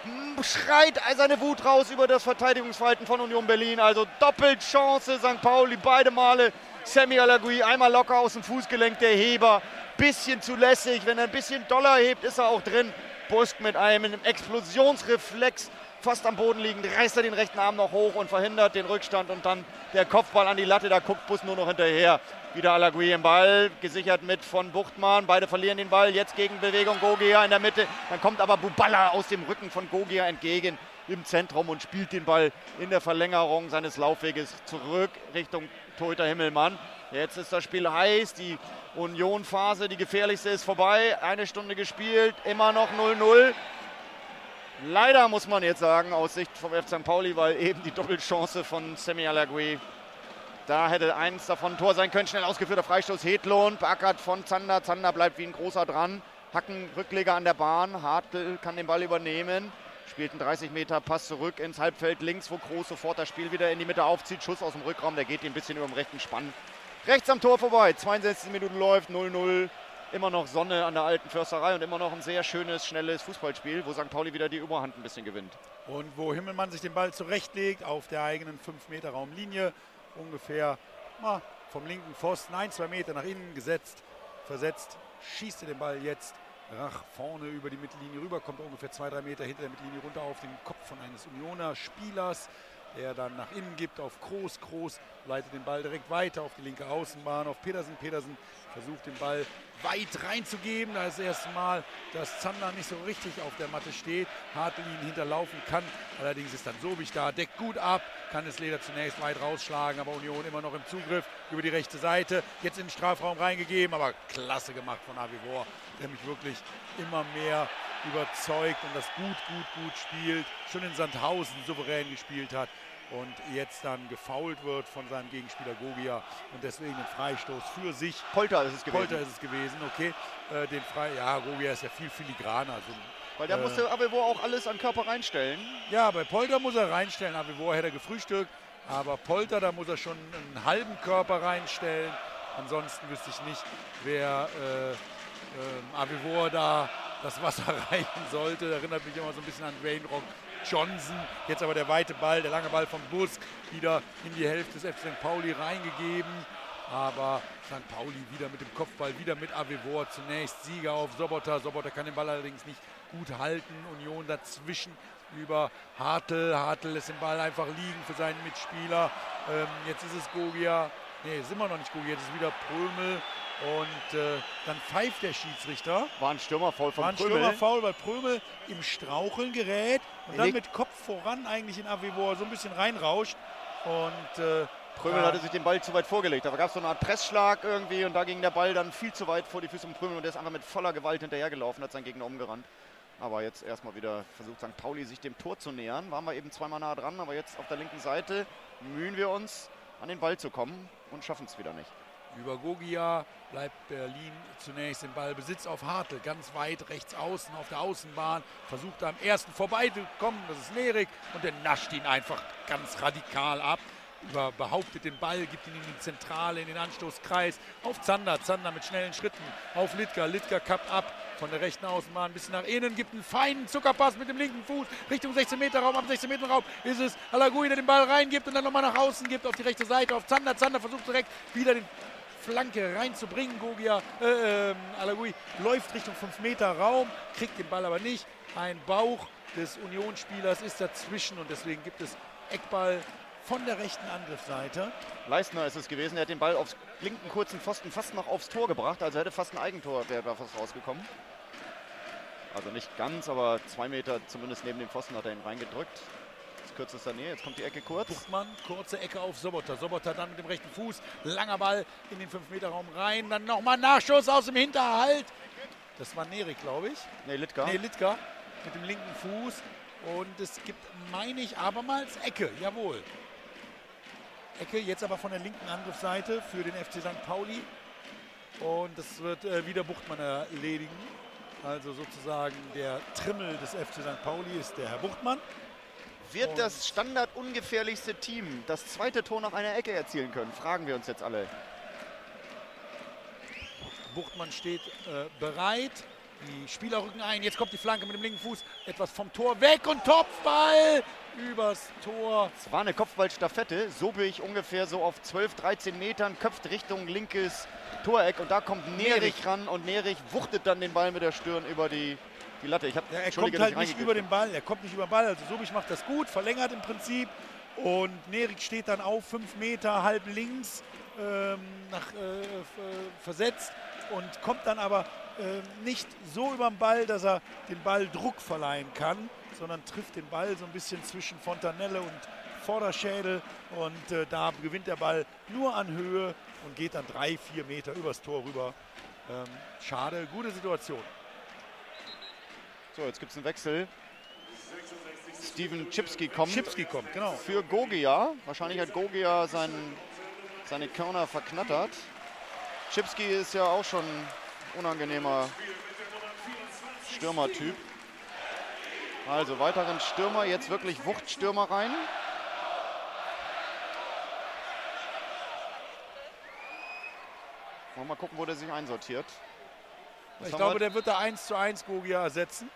schreit seine Wut raus über das Verteidigungsverhalten von Union Berlin, also doppelt Chance, Sankt Pauli, beide Male. Semi Alagui einmal locker aus dem Fußgelenk, der Heber. Bisschen zu lässig, wenn er ein bisschen doller hebt, ist er auch drin. Busk mit einem Explosionsreflex fast am Boden liegend, reißt er den rechten Arm noch hoch und verhindert den Rückstand und dann der Kopfball an die Latte, da guckt Busk nur noch hinterher. Wieder Alagui im Ball, gesichert mit von Buchtmann, beide verlieren den Ball, jetzt Gegenbewegung Gogia in der Mitte, dann kommt aber Buballa aus dem Rücken von Gogia entgegen im Zentrum und spielt den Ball in der Verlängerung seines Laufweges zurück Richtung Torhüter Himmelmann. Jetzt ist das Spiel heiß, die Union-Phase, die gefährlichste, ist vorbei. Eine Stunde gespielt, immer noch null null. Leider muss man jetzt sagen, aus Sicht vom F C Sankt Pauli, weil eben die Doppelchance von Semi Alagui, da hätte eins davon ein Tor sein können. Schnell ausgeführter Freistoß, Hedlund, beackert von Zander. Zander bleibt wie ein großer dran. Hacken, Rückleger an der Bahn. Hartl kann den Ball übernehmen. Spielt einen dreißig Meter Pass zurück ins Halbfeld links, wo Groß sofort das Spiel wieder in die Mitte aufzieht. Schuss aus dem Rückraum, der geht ein bisschen über dem rechten Spann. Rechts am Tor vorbei, zweiundsechzig Minuten läuft, null null. Immer noch Sonne an der alten Försterei und immer noch ein sehr schönes, schnelles Fußballspiel, wo Sankt Pauli wieder die Überhand ein bisschen gewinnt. Und wo Himmelmann sich den Ball zurechtlegt, auf der eigenen fünf Meter Raumlinie, ungefähr na, vom linken Pfosten, ein, zwei Meter nach innen gesetzt, versetzt, schießt er den Ball jetzt nach vorne über die Mittellinie rüber, kommt ungefähr zwei, drei Meter hinter der Mittellinie runter auf den Kopf von eines Unioner Spielers, der dann nach innen gibt auf Groß. Groß leitet den Ball direkt weiter auf die linke Außenbahn, auf Petersen. Petersen versucht den Ball weit reinzugeben. Da ist das erste Mal, dass Zander nicht so richtig auf der Matte steht. Hartl ihn hinterlaufen kann. Allerdings ist dann Sobich da, deckt gut ab, kann das Leder zunächst weit rausschlagen, aber Union immer noch im Zugriff über die rechte Seite. Jetzt in den Strafraum reingegeben, aber klasse gemacht von Avevour, der mich wirklich immer mehr überzeugt und das gut, gut, gut spielt. Schon in Sandhausen souverän gespielt hat. Und jetzt dann gefoult wird von seinem Gegenspieler Gogia und deswegen den Freistoß für sich. Polter ist es gewesen. Polter ist es gewesen, okay. Äh, den Frei ja, Gogia ist ja viel filigraner, also Weil der äh, musste Avevo auch alles an Körper reinstellen. Ja, bei Polter muss er reinstellen. Avevo hätte er gefrühstückt. Aber Polter, da muss er schon einen halben Körper reinstellen. Ansonsten wüsste ich nicht, wer äh, äh, Avevo da das Wasser reichen sollte. Erinnert mich immer so ein bisschen an Dwayne Rock Johnson. Jetzt aber der weite Ball, der lange Ball vom Busk, wieder in die Hälfte des F C Sankt Pauli reingegeben. Aber Sankt Pauli wieder mit dem Kopfball, wieder mit Avevo. Zunächst Sieger auf Sobotta. Sobotta kann den Ball allerdings nicht gut halten. Union dazwischen über Hartl. Hartl lässt den Ball einfach liegen für seinen Mitspieler. Ähm, jetzt ist es Gogia. Nee, ist immer noch nicht Gogia. Jetzt ist wieder Prömel. Und äh, dann pfeift der Schiedsrichter. War ein Stürmerfoul von War ein Prömel. Stürmerfoul, weil Prömel im Straucheln gerät und Er dann legt- mit Kopf voran eigentlich in Avevo so ein bisschen reinrauscht. Und äh, Prömel ja, hatte sich den Ball zu weit vorgelegt. Da gab es so eine Art Pressschlag irgendwie und da ging der Ball dann viel zu weit vor die Füße von Prömel und der ist einfach mit voller Gewalt hinterhergelaufen, hat seinen Gegner umgerannt. Aber jetzt erstmal wieder versucht Sankt Pauli sich dem Tor zu nähern. Waren wir eben zweimal nah dran, aber jetzt auf der linken Seite mühen wir uns an den Ball zu kommen und schaffen es wieder nicht. über Gogia bleibt Berlin zunächst im Ballbesitz auf Hartl. Ganz weit rechts außen auf der Außenbahn. Versucht am ersten vorbeizukommen. Das ist Nerik. Und der nascht ihn einfach ganz radikal ab. Über, behauptet den Ball, gibt ihn in die Zentrale, in den Anstoßkreis. Auf Zander. Zander mit schnellen Schritten. Auf Littger. Littger kappt ab. Von der rechten Außenbahn ein bisschen nach innen. Gibt einen feinen Zuckerpass mit dem linken Fuß. Richtung sechzehn Meter Raum. Am sechzehn Meter Raum ist es Alagui, der den Ball reingibt und dann nochmal nach außen gibt. Auf die rechte Seite. Auf Zander. Zander versucht direkt wieder den Flanke reinzubringen. Gogia, äh, äh, Alagui läuft Richtung fünf Meter Raum, kriegt den Ball aber nicht. Ein Bauch des Unionsspielers ist dazwischen und deswegen gibt es Eckball von der rechten Angriffsseite. Leistner ist es gewesen, er hat den Ball aufs linken kurzen Pfosten fast noch aufs Tor gebracht, also hätte fast ein Eigentor, wäre da fast rausgekommen. Also nicht ganz, aber zwei Meter zumindest neben dem Pfosten hat er ihn reingedrückt. Kürzester Nähe, jetzt kommt die Ecke kurz. Buchmann, kurze Ecke auf Sobotta. Sobotta dann mit dem rechten Fuß, langer Ball in den fünf Meter Raum rein, dann nochmal Nachschuss aus dem Hinterhalt. Das war Nerik, glaube ich. Nee, Littger. Nee, Littger mit dem linken Fuß. Und es gibt, meine ich, abermals Ecke, jawohl. Ecke, jetzt aber von der linken Angriffsseite für den F C Sankt Pauli. Und das wird äh, wieder Buchtmann erledigen. Also sozusagen der Trimmel des F C Sankt Pauli ist der Herr Buchtmann. Wird Und das Standard ungefährlichste Team das zweite Tor nach einer Ecke erzielen können? Fragen wir uns jetzt alle. Buchtmann steht äh, bereit. Die Spieler rücken ein. Jetzt kommt die Flanke mit dem linken Fuß etwas vom Tor weg und Topfball übers Tor. Es war eine Kopfballstaffette, so bin ich ungefähr so auf zwölf, dreizehn Metern, köpft Richtung linkes Toreck und da kommt Nerik ran und Nerik wuchtet dann den Ball mit der Stirn über die, die Latte. Ich hab, Ja, er Entschuldige, kommt halt dass ich nicht reingegriffen über den Ball, er kommt nicht über den Ball. Also Sobisch macht das gut, verlängert im Prinzip. Und Nerik steht dann auf fünf Meter halb links ähm, nach, äh, versetzt und kommt dann aber äh, nicht so über den Ball, dass er den Ball Druck verleihen kann, sondern trifft den Ball so ein bisschen zwischen Fontanelle und Vorderschädel. Und äh, da gewinnt der Ball nur an Höhe und geht dann drei, vier Meter übers Tor rüber. Ähm, schade, gute Situation. So, jetzt gibt es einen Wechsel. Steven Chipski kommt. Chipski kommt, genau. Für Gogia. Wahrscheinlich hat Gogia sein, seine Körner verknattert. Chipski ist ja auch schon ein unangenehmer Stürmertyp. Also weiteren Stürmer, jetzt wirklich Wuchtstürmer rein. Wollen wir mal gucken, wo der sich einsortiert. Was Ich haben glaube, wir? der wird da eins zu eins Gogia ersetzen.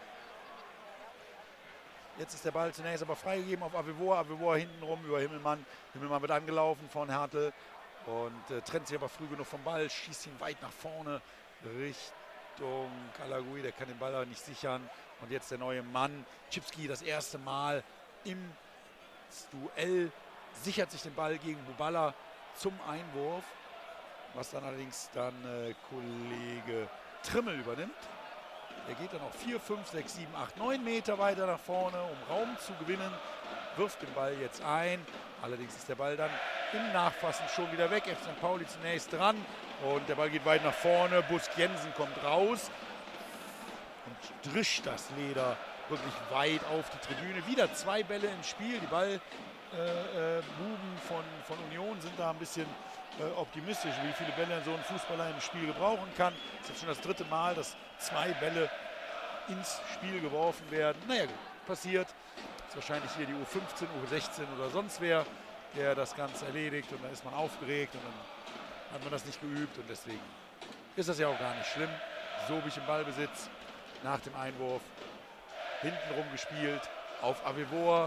Jetzt ist der Ball zunächst aber freigegeben auf Avevoa. Avevoa hinten rum über Himmelmann. Himmelmann wird angelaufen von Hertel und äh, trennt sich aber früh genug vom Ball, schießt ihn weit nach vorne Richtung Alagui. Der kann den Ball aber nicht sichern. Und jetzt der neue Mann. Chipski das erste Mal im Duell sichert sich den Ball gegen Bubala zum Einwurf. Was dann allerdings dann äh, Kollege Trimmel übernimmt. Er geht dann noch vier, fünf, sechs, sieben, acht, neun Meter weiter nach vorne, um Raum zu gewinnen. Wirft den Ball jetzt ein. Allerdings ist der Ball dann im Nachfassen schon wieder weg. F C Sankt Pauli zunächst dran. Und der Ball geht weit nach vorne. Busk Jensen kommt raus und drischt das Leder wirklich weit auf die Tribüne. Wieder zwei Bälle im Spiel. Die Ballbuben äh, äh, von, von Union sind da ein bisschen äh, optimistisch, wie viele Bälle so ein Fußballer im Spiel gebrauchen kann. Das ist jetzt schon das dritte Mal, dass zwei Bälle ins Spiel geworfen werden. Naja, gut, passiert. Ist wahrscheinlich hier die U fünfzehn, U sechzehn oder sonst wer, der das Ganze erledigt und dann ist man aufgeregt und dann hat man das nicht geübt und deswegen ist das ja auch gar nicht schlimm. Sobich im Ballbesitz, nach dem Einwurf, hintenrum gespielt, auf Avevor.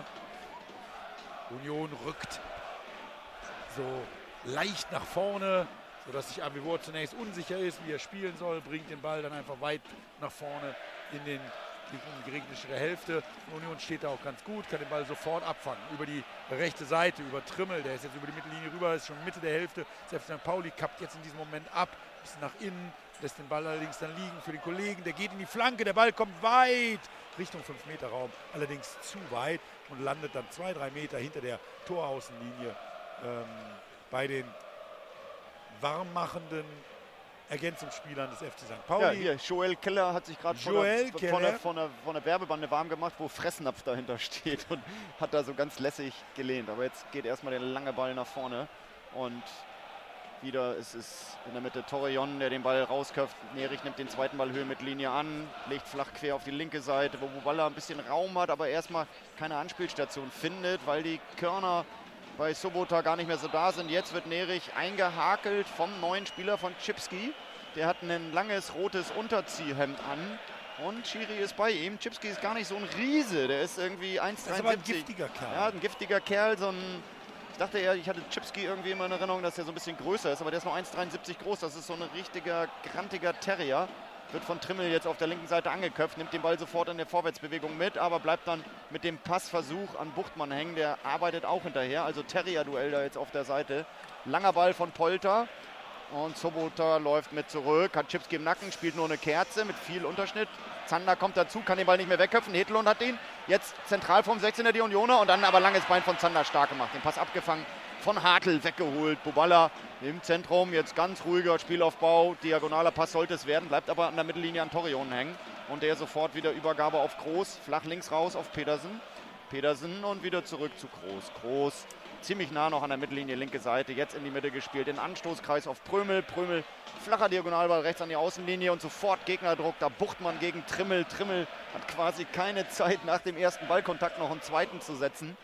Union rückt so leicht nach vorne, sodass sich Avevor zunächst unsicher ist, wie er spielen soll, bringt den Ball dann einfach weit nach vorne in den die gegnerische Hälfte. Union steht da auch ganz gut, kann den Ball sofort abfangen. Über die rechte Seite, über Trimmel, der ist jetzt über die Mittellinie rüber, ist schon Mitte der Hälfte. Selbst Sankt Pauli kappt jetzt in diesem Moment ab, bisschen nach innen, lässt den Ball allerdings dann liegen für den Kollegen. Der geht in die Flanke, der Ball kommt weit Richtung fünf Meter Raum, allerdings zu weit und landet dann zwei, drei Meter hinter der Toraußenlinie ähm, bei den warmmachenden Ergänzungsspielern des F C Sankt Pauli. Ja, hier, Joel Keller hat sich gerade von, der- von, der- von, der- von der Werbebande warm gemacht, wo Fressnapf dahinter steht und hat da so ganz lässig gelehnt. Aber jetzt geht erstmal der lange Ball nach vorne und wieder ist es in der Mitte Torrejon, der den Ball rausköpft. Nerich nimmt den zweiten Ball Höhe mit Linie an, legt flach quer auf die linke Seite, wo Buballa ein bisschen Raum hat, aber erstmal keine Anspielstation findet, weil die Körner bei Sobota gar nicht mehr so da sind. Jetzt wird Nerich eingehakelt vom neuen Spieler von Chipski. Der hat ein langes rotes Unterziehhemd an und Schiri ist bei ihm. Chipski ist gar nicht so ein Riese, der ist irgendwie eins Komma dreiundsiebzig. Das ist aber ein giftiger Kerl. Ja, ein giftiger Kerl, so ein... Ich dachte ja, ich hatte Chipski irgendwie immer in Erinnerung, dass der so ein bisschen größer ist, aber der ist nur eins Komma dreiundsiebzig groß. Das ist so ein richtiger, grantiger Terrier. Wird von Trimmel jetzt auf der linken Seite angeköpft, nimmt den Ball sofort in der Vorwärtsbewegung mit, aber bleibt dann mit dem Passversuch an Buchtmann hängen. Der arbeitet auch hinterher, also Terrier-Duell da jetzt auf der Seite. Langer Ball von Polter und Sobota läuft mit zurück, hat Chipski im Nacken, spielt nur eine Kerze mit viel Unterschnitt. Zander kommt dazu, kann den Ball nicht mehr wegköpfen. Hedlund hat ihn, jetzt zentral vom sechzehner die Unioner und dann aber langes Bein von Zander stark gemacht. Den Pass abgefangen, von Hartl weggeholt. Buballa im Zentrum, jetzt ganz ruhiger Spielaufbau. Diagonaler Pass sollte es werden, bleibt aber an der Mittellinie an Torrejon hängen. Und der sofort wieder Übergabe auf Groß, flach links raus auf Pedersen. Pedersen und wieder zurück zu Groß. Groß ziemlich nah noch an der Mittellinie, linke Seite, jetzt in die Mitte gespielt. In Anstoßkreis auf Prömel. Prömel, flacher Diagonalball rechts an die Außenlinie und sofort Gegnerdruck. Da Buchtmann gegen Trimmel. Trimmel hat quasi keine Zeit, nach dem ersten Ballkontakt noch einen zweiten zu setzen.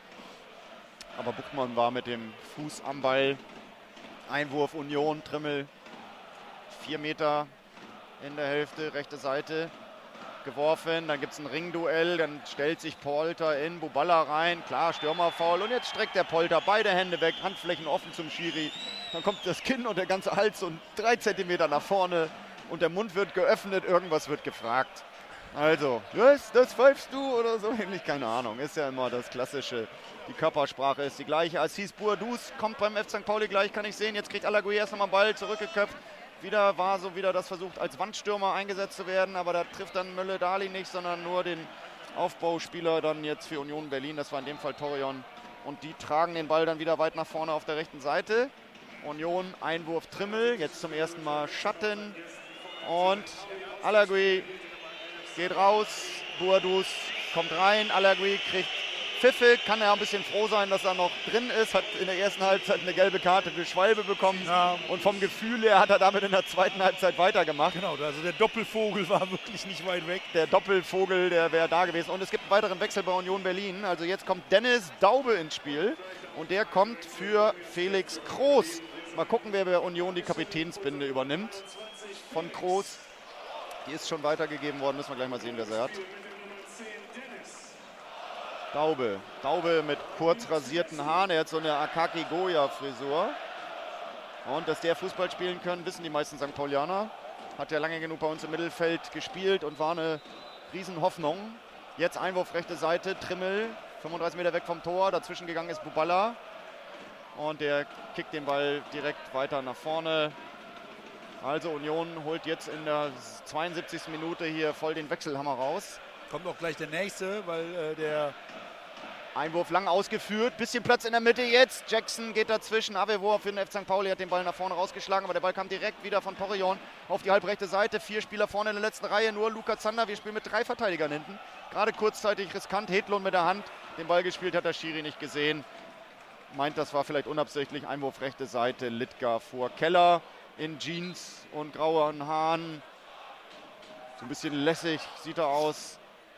Aber Buchtmann war mit dem Fuß am Ball. Einwurf Union, Trimmel. Vier Meter in der Hälfte, rechte Seite. Geworfen, dann gibt es ein Ringduell, dann stellt sich Polter in Buballa rein, klar, Stürmerfoul und jetzt streckt der Polter beide Hände weg, Handflächen offen zum Schiri. Dann kommt das Kinn und der ganze Hals und drei Zentimeter nach vorne und der Mund wird geöffnet, irgendwas wird gefragt. Also, was, das pfeifst du oder so ähnlich, keine Ahnung, ist ja immer das Klassische. Die Körpersprache ist die gleiche. Assis Bourdous kommt beim F C Sankt Pauli gleich, kann ich sehen. Jetzt kriegt Alagoui erst nochmal Ball zurückgeköpft. Wieder war so wieder das versucht, als Wandstürmer eingesetzt zu werden, aber da trifft dann Mölle-Dali nicht, sondern nur den Aufbauspieler dann jetzt für Union Berlin. Das war in dem Fall Torrejon. Und die tragen den Ball dann wieder weit nach vorne auf der rechten Seite. Union, Einwurf Trimmel, jetzt zum ersten Mal Schatten. Und Alagoui geht raus, Bourdous kommt rein, Alagoui kriegt Pfiffe, kann er ein bisschen froh sein, dass er noch drin ist, hat in der ersten Halbzeit eine gelbe Karte für Schwalbe bekommen Ja. und vom Gefühl her hat er damit in der zweiten Halbzeit weitergemacht. Genau, also der Doppelvogel war wirklich nicht weit weg. Der Doppelvogel, der wäre da gewesen und es gibt einen weiteren Wechsel bei Union Berlin, also jetzt kommt Dennis Daube ins Spiel und der kommt für Felix Kroos. Mal gucken, wer bei Union die Kapitänsbinde übernimmt von Kroos. Die ist schon weitergegeben worden, müssen wir gleich mal sehen, wer sie hat. Daube, Daube mit kurz rasierten Haaren, er hat so eine Akaki Goya Frisur. Und dass der Fußball spielen können, wissen die meisten Sankt Paulianer. Hat ja lange genug bei uns im Mittelfeld gespielt und war eine Riesenhoffnung. Jetzt Einwurf rechte Seite, Trimmel, fünfunddreißig Meter weg vom Tor, dazwischen gegangen ist Buballa. Und der kickt den Ball direkt weiter nach vorne. Also Union holt jetzt in der zweiundsiebzigsten Minute hier voll den Wechselhammer raus. Kommt auch gleich der nächste, weil äh, der Einwurf lang ausgeführt, bisschen Platz in der Mitte jetzt. Jackson geht dazwischen, Avevor für den F C Sankt Pauli hat den Ball nach vorne rausgeschlagen, aber der Ball kam direkt wieder von Torrejon auf die halbrechte Seite. Vier Spieler vorne in der letzten Reihe, nur Luca Zander. Wir spielen mit drei Verteidigern hinten. Gerade kurzzeitig riskant, Hedlund mit der Hand. Den Ball gespielt hat der Schiri nicht gesehen. Meint, das war vielleicht unabsichtlich. Einwurf rechte Seite, Littger vor Keller in Jeans und grauen Haaren. So ein bisschen lässig sieht er aus.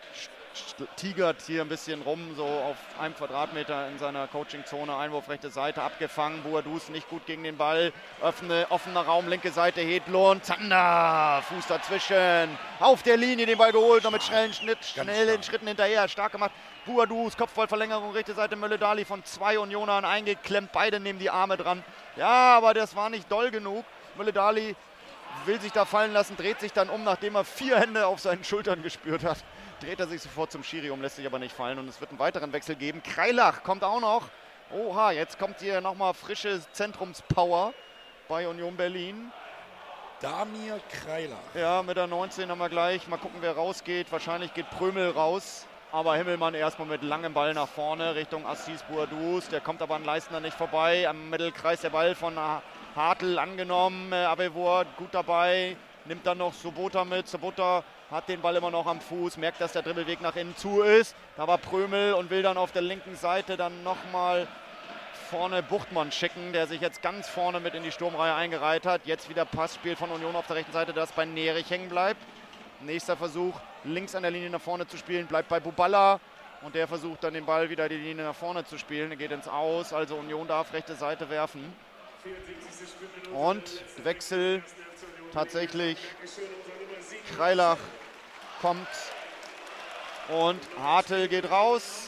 Tigert hier ein bisschen rum, so auf einem Quadratmeter in seiner Coaching-Zone. Einwurf rechte Seite, abgefangen. Boadus nicht gut gegen den Ball. Öffne, offener Raum, linke Seite, Hedlund. Zander, Fuß dazwischen. Auf der Linie den Ball geholt, noch mit schnellen, Schnitt, schnellen Schritten hinterher. Stark gemacht. Boadus, Kopfballverlängerung, rechte Seite, Mölle-Dali von zwei Unionern eingeklemmt. Beide nehmen die Arme dran. Ja, aber das war nicht doll genug. Mölle-Dali will sich da fallen lassen, dreht sich dann um, nachdem er vier Hände auf seinen Schultern gespürt hat. Dreht er sich sofort zum Schiri um, lässt sich aber nicht fallen und es wird einen weiteren Wechsel geben. Kreilach kommt auch noch. Oha, jetzt kommt hier nochmal frische Zentrumspower bei Union Berlin. Damir Kreilach. Ja, mit der neunzehn haben wir gleich. Mal gucken, wer rausgeht. Wahrscheinlich geht Prömel raus. Aber Himmelmann erstmal mit langem Ball nach vorne Richtung Assis Boadus. Der kommt aber an Leistner nicht vorbei. Am Mittelkreis der Ball von Hartl angenommen. Abelvor gut dabei. Nimmt dann noch Sobota mit. Sobota hat den Ball immer noch am Fuß. Merkt, dass der Dribbelweg nach innen zu ist. Da war Prömel und will dann auf der linken Seite dann nochmal vorne Buchtmann schicken, der sich jetzt ganz vorne mit in die Sturmreihe eingereiht hat. Jetzt wieder Passspiel von Union auf der rechten Seite, das bei Nerich hängen bleibt. Nächster Versuch, links an der Linie nach vorne zu spielen, bleibt bei Buballa. Und der versucht dann den Ball wieder die Linie nach vorne zu spielen. Er geht ins Aus, also Union darf rechte Seite werfen. Und Wechsel tatsächlich. Kreilach kommt und Hartl geht raus.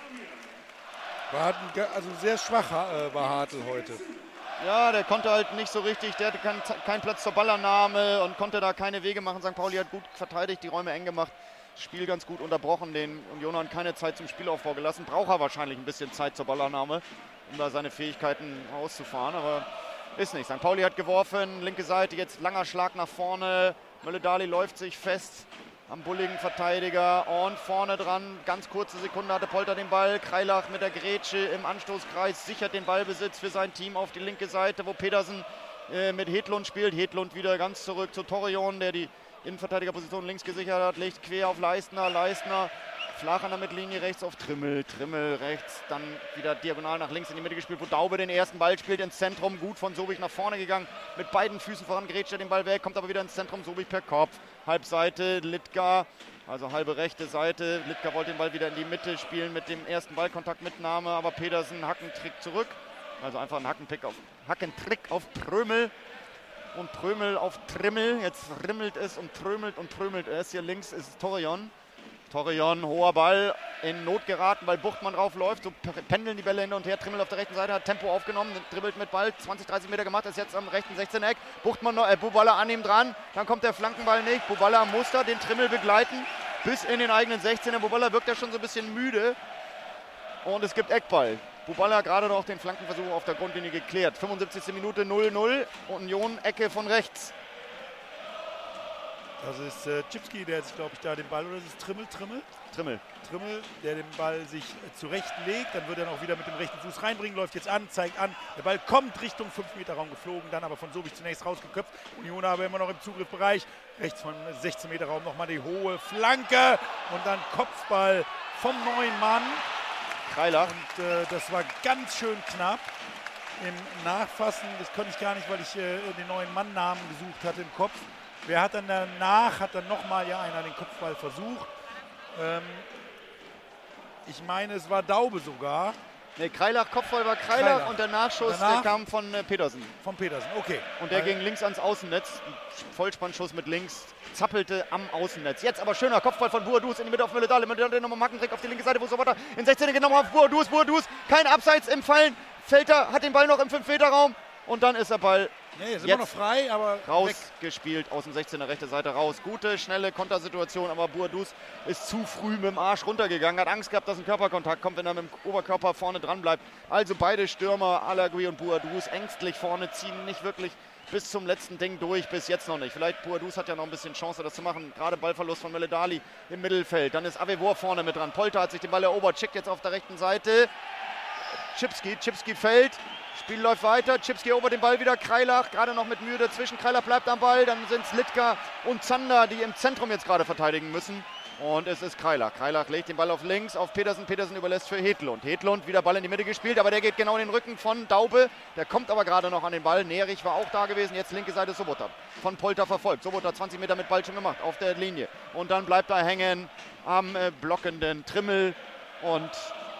War also sehr schwach äh, war Hartl heute. Ja, der konnte halt nicht so richtig, der hatte keinen kein Platz zur Ballannahme und konnte da keine Wege machen. Sankt Pauli hat gut verteidigt, die Räume eng gemacht, Spiel ganz gut unterbrochen, den Unionern keine Zeit zum Spielaufbau gelassen. Braucht er wahrscheinlich ein bisschen Zeit zur Ballannahme, um da seine Fähigkeiten auszufahren, aber ist nicht. Sankt Pauli hat geworfen, linke Seite, jetzt langer Schlag nach vorne. Mölle-Dali läuft sich fest am bulligen Verteidiger und vorne dran, ganz kurze Sekunde hatte Polter den Ball. Kreilach mit der Grätsche im Anstoßkreis sichert den Ballbesitz für sein Team auf die linke Seite, wo Pedersen äh, mit Hedlund spielt. Hedlund wieder ganz zurück zu Torrejon, der die Innenverteidigerposition links gesichert hat, legt quer auf Leistner. Leistner flach an der Mittellinie rechts auf Trimmel. Trimmel rechts, dann wieder diagonal nach links in die Mitte gespielt, wo Daube den ersten Ball spielt ins Zentrum. Gut von Sobich nach vorne gegangen, mit beiden Füßen voran grätscht er den Ball weg, kommt aber wieder ins Zentrum. Sobich per Kopf, Halbseite, Litka, also halbe rechte Seite. Litka wollte den Ball wieder in die Mitte spielen mit dem ersten Ballkontaktmitnahme, aber Pedersen Hackentrick zurück. Also einfach ein Hackentrick auf, Hackentrick auf Prömel. Und Prömel auf Trimmel. Jetzt rimmelt es und trömelt und trömelt es. Hier links ist Torrejon. Torrejon, hoher Ball, in Not geraten, weil Buchtmann draufläuft. So pendeln die Bälle hin und her. Trimmel auf der rechten Seite hat Tempo aufgenommen, dribbelt mit Ball, zwanzig, dreißig Meter gemacht, ist jetzt am rechten sechzehner Eck. Buchtmann, äh, Buballa an ihm dran, dann kommt der Flankenball nicht. Buballa am Muster, den Trimmel begleiten bis in den eigenen sechzehner. Buballa wirkt ja schon so ein bisschen müde und es gibt Eckball. Buballa gerade noch den Flankenversuch auf der Grundlinie geklärt. fünfundsiebzigste Minute, null null. Union, Ecke von rechts. Das ist äh, Chipski, der sich, glaube ich, da den Ball, oder ist es Trimmel, Trimmel? Trimmel. Trimmel, der den Ball sich äh, zurechtlegt, dann wird er noch wieder mit dem rechten Fuß reinbringen, läuft jetzt an, zeigt an, der Ball kommt Richtung fünf Meter Raum geflogen, dann aber von Sobich zunächst rausgeköpft. Union aber immer noch im Zugriffsbereich, rechts von sechzehn Meter Raum nochmal die hohe Flanke und dann Kopfball vom neuen Mann. Kreilach. Und äh, das war ganz schön knapp im Nachfassen, das konnte ich gar nicht, weil ich äh, den neuen Mann-Namen gesucht hatte im Kopf. Wer hat dann danach, hat dann nochmal ja einer den Kopfball versucht. Ähm, ich meine, es war Daube sogar. Ne, Kreilach, Kopfball war Kreilach, Kreilach. Und der Nachschuss, danach, der kam von äh, Pedersen. Von Pedersen, okay. Und der ging links ans Außennetz, Vollspannschuss mit links, zappelte am Außennetz. Jetzt aber schöner Kopfball von Boadus in die Mitte auf Mölle-Dali. Mölle-Dali nochmal Mackentrick auf die linke Seite, wo Sobota in sechzehn genommen auf Boadus. Boadus, kein Abseits im Fallen. Felter hat den Ball noch im fünf Meter Raum und dann ist der Ball nee, ist immer noch frei, aber rausgespielt aus dem sechzehner rechte Seite raus. Gute, schnelle Kontersituation, aber Boadus ist zu früh mit dem Arsch runtergegangen, hat Angst gehabt, dass ein Körperkontakt kommt, wenn er mit dem Oberkörper vorne dran bleibt. Also beide Stürmer, Alagui und Boadus, ängstlich vorne, ziehen nicht wirklich bis zum letzten Ding durch, bis jetzt noch nicht. Vielleicht Boadus hat ja noch ein bisschen Chance, das zu machen. Gerade Ballverlust von Mölle-Dali im Mittelfeld. Dann ist Avevor vorne mit dran. Polter hat sich den Ball erobert, schickt jetzt auf der rechten Seite. Chipski, Chipski fällt. Spiel läuft weiter, Chipski erobert den Ball wieder, Kreilach, gerade noch mit Mühe dazwischen, Kreilach bleibt am Ball, dann sind es Litka und Zander, die im Zentrum jetzt gerade verteidigen müssen. Und es ist Kreilach. Kreilach legt den Ball auf links, auf Petersen. Petersen überlässt für Hedlund. Hedlund wieder Ball in die Mitte gespielt, aber der geht genau in den Rücken von Daube. Der kommt aber gerade noch an den Ball. Nerich war auch da gewesen. Jetzt linke Seite Sobota. Von Polter verfolgt. Sobota zwanzig Meter mit Ball schon gemacht, auf der Linie. Und dann bleibt er hängen am äh, blockenden Trimmel. Und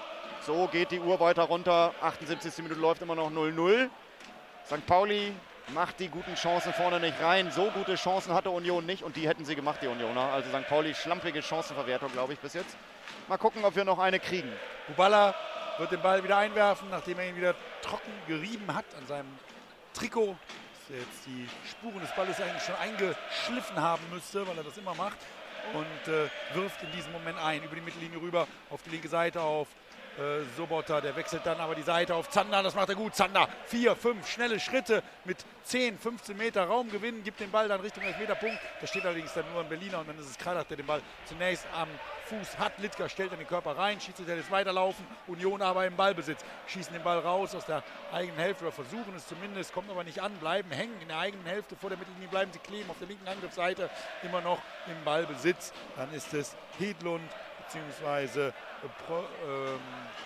so geht die Uhr weiter runter. achtundsiebzigste Minute läuft immer noch null null. Sankt Pauli macht die guten Chancen vorne nicht rein. So gute Chancen hatte Union nicht und die hätten sie gemacht, die Unioner. Also Sankt Pauli schlampige Chancenverwertung, glaube ich, bis jetzt. Mal gucken, ob wir noch eine kriegen. Buballa wird den Ball wieder einwerfen, nachdem er ihn wieder trocken gerieben hat an seinem Trikot. Dass er jetzt die Spuren des Balles eigentlich schon eingeschliffen haben müsste, weil er das immer macht. Und äh, wirft in diesem Moment ein, über die Mittellinie rüber, auf die linke Seite auf Äh, Sobota, der wechselt dann aber die Seite auf Zander, das macht er gut. Zander, vier, fünf schnelle Schritte mit zehn, fünfzehn Meter Raumgewinn, gibt den Ball dann Richtung Elfmeterpunkt. Da steht allerdings dann nur ein Berliner und dann ist es Kreilach, der den Ball zunächst am Fuß hat. Littger stellt dann den Körper rein, Schiedsrichter jetzt weiterlaufen. Union aber im Ballbesitz, schießen den Ball raus aus der eigenen Hälfte oder versuchen es zumindest, kommt aber nicht an, bleiben hängen in der eigenen Hälfte vor der Mittellinie, bleiben sie kleben auf der linken Angriffsseite, immer noch im Ballbesitz. Dann ist es Hedlund beziehungsweise äh, Pro, ähm,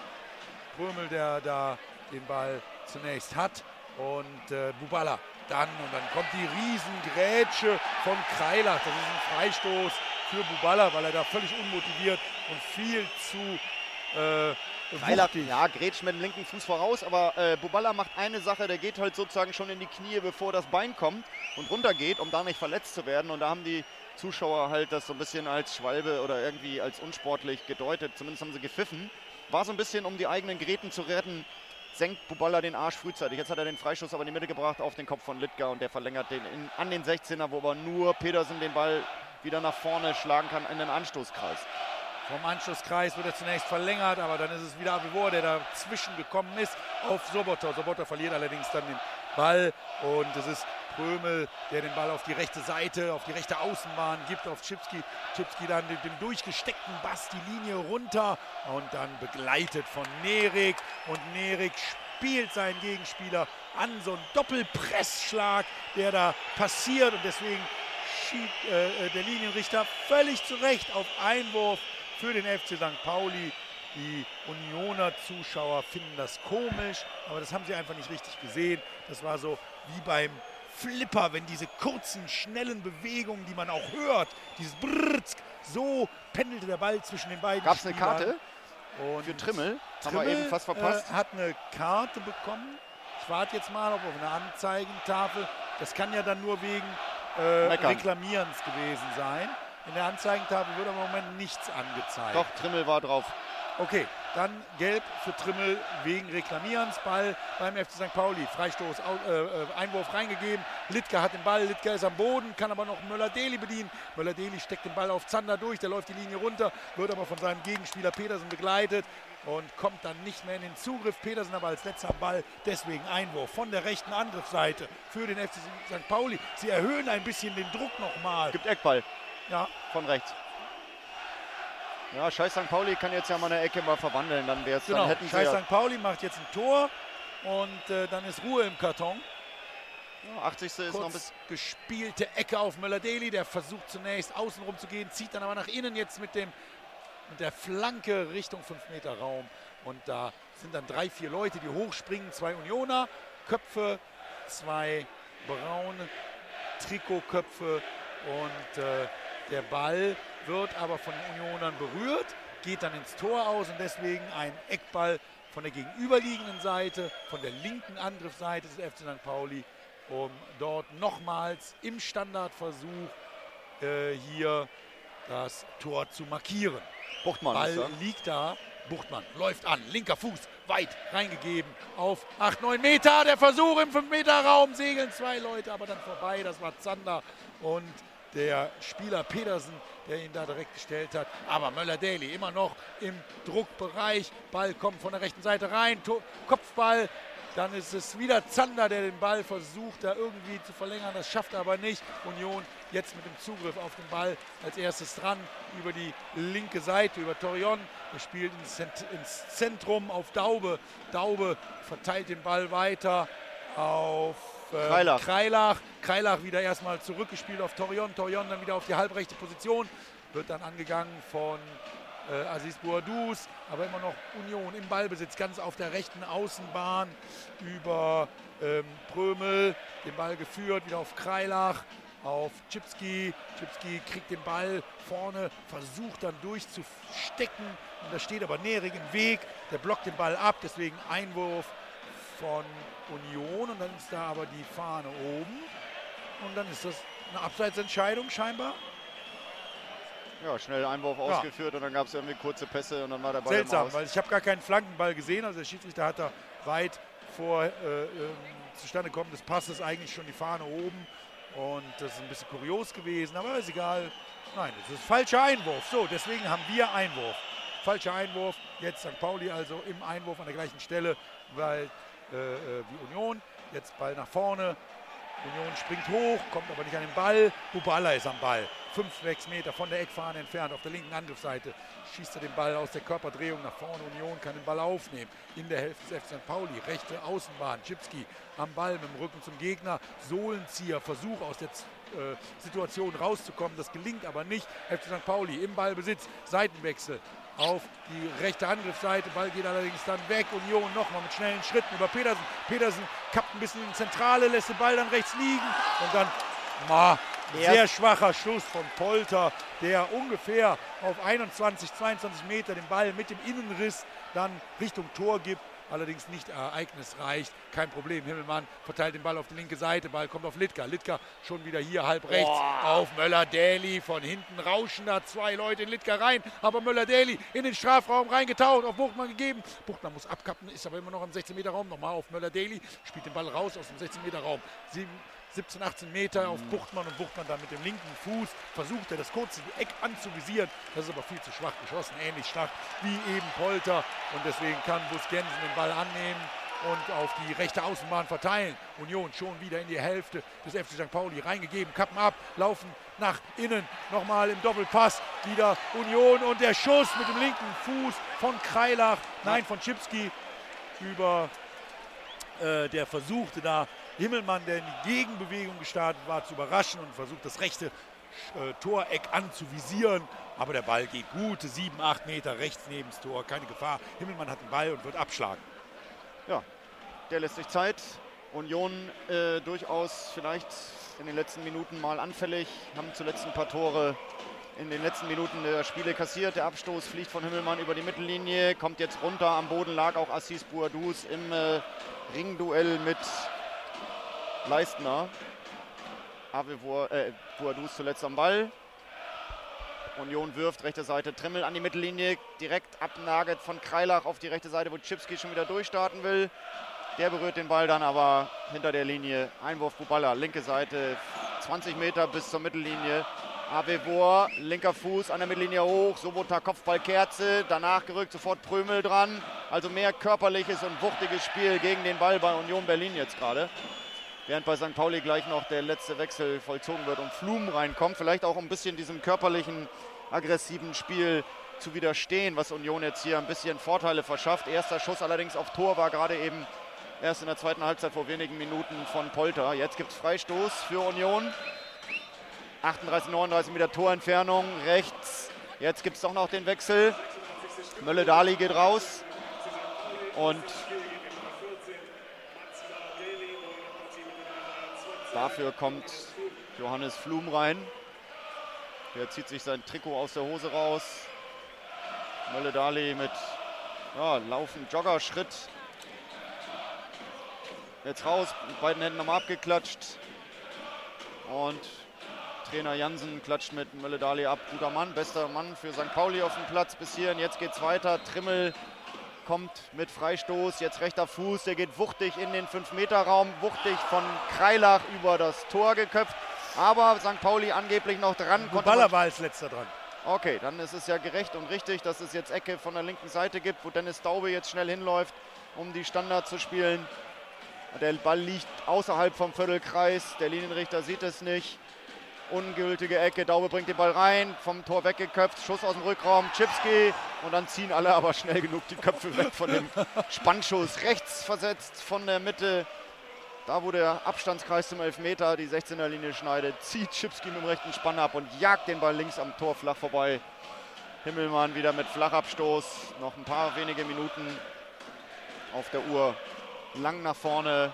Prömel, der da den Ball zunächst hat und äh, Buballa dann und dann kommt die Riesengrätsche von Kreilach. Das ist ein Freistoß für Buballa, weil er da völlig unmotiviert und viel zu äh, Kreilach, ja, grätscht mit dem linken Fuß voraus, aber äh, Buballa macht eine Sache, der geht halt sozusagen schon in die Knie, bevor das Bein kommt und runtergeht, um da nicht verletzt zu werden. Und da haben die Zuschauer halt das so ein bisschen als Schwalbe oder irgendwie als unsportlich gedeutet, zumindest haben sie gepfiffen. War so ein bisschen, um die eigenen Gräten zu retten, senkt Buballa den Arsch frühzeitig. Jetzt hat er den Freischuss aber in die Mitte gebracht auf den Kopf von Littger und der verlängert den in, an den sechzehner, wo aber nur Petersen den Ball wieder nach vorne schlagen kann in den Anstoßkreis. Vom Anschlusskreis wird er zunächst verlängert, aber dann ist es wieder Avivor, der dazwischen gekommen ist auf Sobota. Sobota verliert allerdings dann den Ball und es ist Prömel, der den Ball auf die rechte Seite, auf die rechte Außenbahn gibt, auf Schipski. Schipski dann mit dem durchgesteckten Bass die Linie runter und dann begleitet von Nerik. Und Nerik spielt seinen Gegenspieler an, so einen Doppelpressschlag, der da passiert. Und deswegen schiebt äh, der Linienrichter völlig zurecht auf Einwurf für den F C Sankt Pauli. Die Unioner Zuschauer finden das komisch, aber das haben sie einfach nicht richtig gesehen. Das war so wie beim Flipper, wenn diese kurzen, schnellen Bewegungen, die man auch hört, dieses Brrrtsk, so pendelte der Ball zwischen den beiden Gab es eine Spielern. Karte Und für Trimmel? Trimmel Haben wir eben fast verpasst. Äh, hat eine Karte bekommen. Ich warte jetzt mal, ob auf einer Anzeigentafel. Das kann ja dann nur wegen äh, Reklamierens gewesen sein. In der Anzeigentafel wird aber im Moment nichts angezeigt. Doch, Trimmel war drauf. Okay, dann gelb für Trimmel wegen Reklamierens. Ball beim F C Sankt Pauli. Freistoß, äh, Einwurf reingegeben. Littger hat den Ball. Littger ist am Boden, kann aber noch Möller-Deli bedienen. Möller-Deli steckt den Ball auf Zander durch. Der läuft die Linie runter, wird aber von seinem Gegenspieler Petersen begleitet und kommt dann nicht mehr in den Zugriff. Petersen aber als letzter am Ball. Deswegen Einwurf von der rechten Angriffsseite für den F C Sankt Pauli. Sie erhöhen ein bisschen den Druck nochmal. Gibt Eckball. Ja. Von rechts. Ja, Scheiß Sankt Pauli kann jetzt ja mal eine Ecke mal verwandeln, dann wäre es, genau. dann hätten sie Scheiß ja Sankt Pauli macht jetzt ein Tor und äh, dann ist Ruhe im Karton. Ja, achtzigste ist Kurz noch ein bisschen gespielte Ecke auf Möller-Deli, der versucht zunächst außen rum zu gehen, zieht dann aber nach innen jetzt mit, dem, mit der Flanke Richtung fünf Meter Raum und da sind dann drei, vier Leute, die hochspringen, zwei Unioner, Köpfe, zwei braune Trikotköpfe und äh, der Ball wird aber von den Unionern berührt, geht dann ins Tor aus und deswegen ein Eckball von der gegenüberliegenden Seite, von der linken Angriffsseite des F C Sankt Pauli, um dort nochmals im Standardversuch äh, hier das Tor zu markieren. Buchtmann. Ball ist da. liegt da, Buchtmann läuft an, linker Fuß, weit reingegeben auf acht, neun Meter, der Versuch im fünf Meter Raum, segeln zwei Leute, aber dann vorbei, das war Zander und der Spieler Petersen, der ihn da direkt gestellt hat. Aber Möller-Deli immer noch im Druckbereich. Ball kommt von der rechten Seite rein. To- Kopfball. Dann ist es wieder Zander, der den Ball versucht, da irgendwie zu verlängern. Das schafft er aber nicht. Union jetzt mit dem Zugriff auf den Ball als erstes dran. Über die linke Seite, über Torion. Er spielt ins, Zent- ins Zentrum auf Daube. Daube verteilt den Ball weiter auf äh, Kreilach. Kreilach. Kreilach wieder erstmal zurückgespielt auf Torion. Torion dann wieder auf die halbrechte Position. wird dann angegangen von äh, Aziz Bouadouz, aber immer noch Union im Ballbesitz, ganz auf der rechten Außenbahn über ähm, Prömel, den Ball geführt, wieder auf Kreilach, auf Chipski. Chipski kriegt den Ball vorne, versucht dann durchzustecken und da steht aber Nehring im Weg, der blockt den Ball ab, deswegen Einwurf von Union und dann ist da aber die Fahne oben und dann ist das eine Abseitsentscheidung scheinbar. Ja, schnell Einwurf ja. ausgeführt und dann gab es irgendwie kurze Pässe und dann war der Ball Seltsam, im Aus. weil ich habe gar keinen Flankenball gesehen, also der Schiedsrichter hat da weit vor äh, äh, zustande kommen des Passes eigentlich schon die Fahne oben und das ist ein bisschen kurios gewesen, aber ist egal. Nein, das ist falscher Einwurf, so deswegen haben wir Einwurf. Falscher Einwurf, jetzt Sankt Pauli also im Einwurf an der gleichen Stelle, weil äh, wie Union, jetzt Ball nach vorne. Union springt hoch, kommt aber nicht an den Ball. Bubala ist am Ball. Fünf, sechs Meter von der Eckfahne entfernt. Auf der linken Angriffsseite schießt er den Ball aus der Körperdrehung nach vorne. Union kann den Ball aufnehmen. In der Hälfte des F C Sankt Pauli. Rechte Außenbahn. Chipski am Ball mit dem Rücken zum Gegner. Sohlenzieher. Versuch aus der äh, Situation rauszukommen. Das gelingt aber nicht. F C Sankt Pauli im Ballbesitz. Seitenwechsel auf die rechte Angriffsseite. Ball geht allerdings dann weg. Union nochmal mit schnellen Schritten über Petersen. Petersen kappt ein bisschen in die Zentrale, lässt den Ball dann rechts liegen. Und dann ma, sehr schwacher Schuss von Polter, der ungefähr auf einundzwanzig, zweiundzwanzig Meter den Ball mit dem Innenriss dann Richtung Tor gibt. Allerdings nicht ereignisreich. Kein Problem. Himmelmann verteilt den Ball auf die linke Seite. Ball kommt auf Litka. Litka schon wieder hier halb rechts oh. auf Möller-Daly. Von hinten rauschen da zwei Leute in Litka rein. Aber Möller-Daly in den Strafraum reingetaucht. Auf Buchtmann gegeben. Buchtmann muss abkappen. Ist aber immer noch im sechzehn Meter Raum. Nochmal auf Möller-Daly. Spielt den Ball raus aus dem sechzehn Meter Raum. siebzehn, achtzehn Meter auf Buchtmann und Buchtmann dann mit dem linken Fuß versucht er das kurze Eck anzuvisieren. Das ist aber viel zu schwach geschossen, ähnlich schwach wie eben Polter und deswegen kann Bus Gensen den Ball annehmen und auf die rechte Außenbahn verteilen. Union schon wieder in die Hälfte des F C Sankt Pauli reingegeben, kappen ab, laufen nach innen, nochmal im Doppelpass, wieder Union und der Schuss mit dem linken Fuß von Kreilach, nein von Chipski über äh, der versuchte da Himmelmann, der in die Gegenbewegung gestartet war, zu überraschen und versucht, das rechte äh, Toreck anzuvisieren. Aber der Ball geht gute sieben, acht Meter rechts neben das Tor, keine Gefahr. Himmelmann hat den Ball und wird abschlagen. Ja, der lässt sich Zeit. Union äh, durchaus vielleicht in den letzten Minuten mal anfällig, haben zuletzt ein paar Tore in den letzten Minuten der Spiele kassiert. Der Abstoß fliegt von Himmelmann über die Mittellinie, kommt jetzt runter. Am Boden lag auch Aziz Bouadouz im äh, Ringduell mit Leistner. Avevor, äh, Bouadouz zuletzt am Ball. Union wirft, rechte Seite, Trimmel an die Mittellinie, direkt abnagelt von Kreilach auf die rechte Seite, wo Chipski schon wieder durchstarten will. Der berührt den Ball dann aber hinter der Linie. Einwurf Bubala, linke Seite, zwanzig Meter bis zur Mittellinie. Avevor, linker Fuß an der Mittellinie hoch, Sobota Kopfball Kerze, danach gerückt, sofort Prömel dran. Also mehr körperliches und wuchtiges Spiel gegen den Ball bei Union Berlin jetzt gerade. Während bei Sankt Pauli gleich noch der letzte Wechsel vollzogen wird und Flum reinkommt. Vielleicht auch um ein bisschen diesem körperlichen, aggressiven Spiel zu widerstehen, was Union jetzt hier ein bisschen Vorteile verschafft. Erster Schuss allerdings auf Tor war gerade eben erst in der zweiten Halbzeit vor wenigen Minuten von Polter. Jetzt gibt es Freistoß für Union. achtunddreißig, neununddreißig Meter Torentfernung rechts. Jetzt gibt es doch noch den Wechsel. Möller-Daly geht raus. Und dafür kommt Johannes Flum rein. Der zieht sich sein Trikot aus der Hose raus. Möller-Daly mit ja, Laufen, Joggerschritt. Jetzt raus, mit beiden Händen nochmal abgeklatscht. Und Trainer Jansen klatscht mit Möller-Daly ab. Guter Mann, bester Mann für Sankt Pauli auf dem Platz bis hierhin. Jetzt geht's weiter. Trimmel kommt mit Freistoß, jetzt rechter Fuß, der geht wuchtig in den fünf Meter Raum, wuchtig von Kreilach über das Tor geköpft, aber Sankt Pauli angeblich noch dran. Bubala war als letzter dran. Okay, dann ist es ja gerecht und richtig, dass es jetzt Ecke von der linken Seite gibt, wo Dennis Daube jetzt schnell hinläuft, um die Standard zu spielen. Der Ball liegt außerhalb vom Viertelkreis, der Linienrichter sieht es nicht. Ungültige Ecke, Daube bringt den Ball rein, vom Tor weggeköpft, Schuss aus dem Rückraum, Chipski und dann ziehen alle aber schnell genug die Köpfe weg von dem Spannschuss. Rechts versetzt von der Mitte Da, wo der Abstandskreis zum Elfmeter die sechzehner Linie schneidet, zieht Schipski mit dem rechten Spann ab und jagt den Ball links am Tor flach vorbei. Himmelmann wieder mit Flachabstoß. Noch ein paar wenige Minuten auf der Uhr. Lang nach vorne.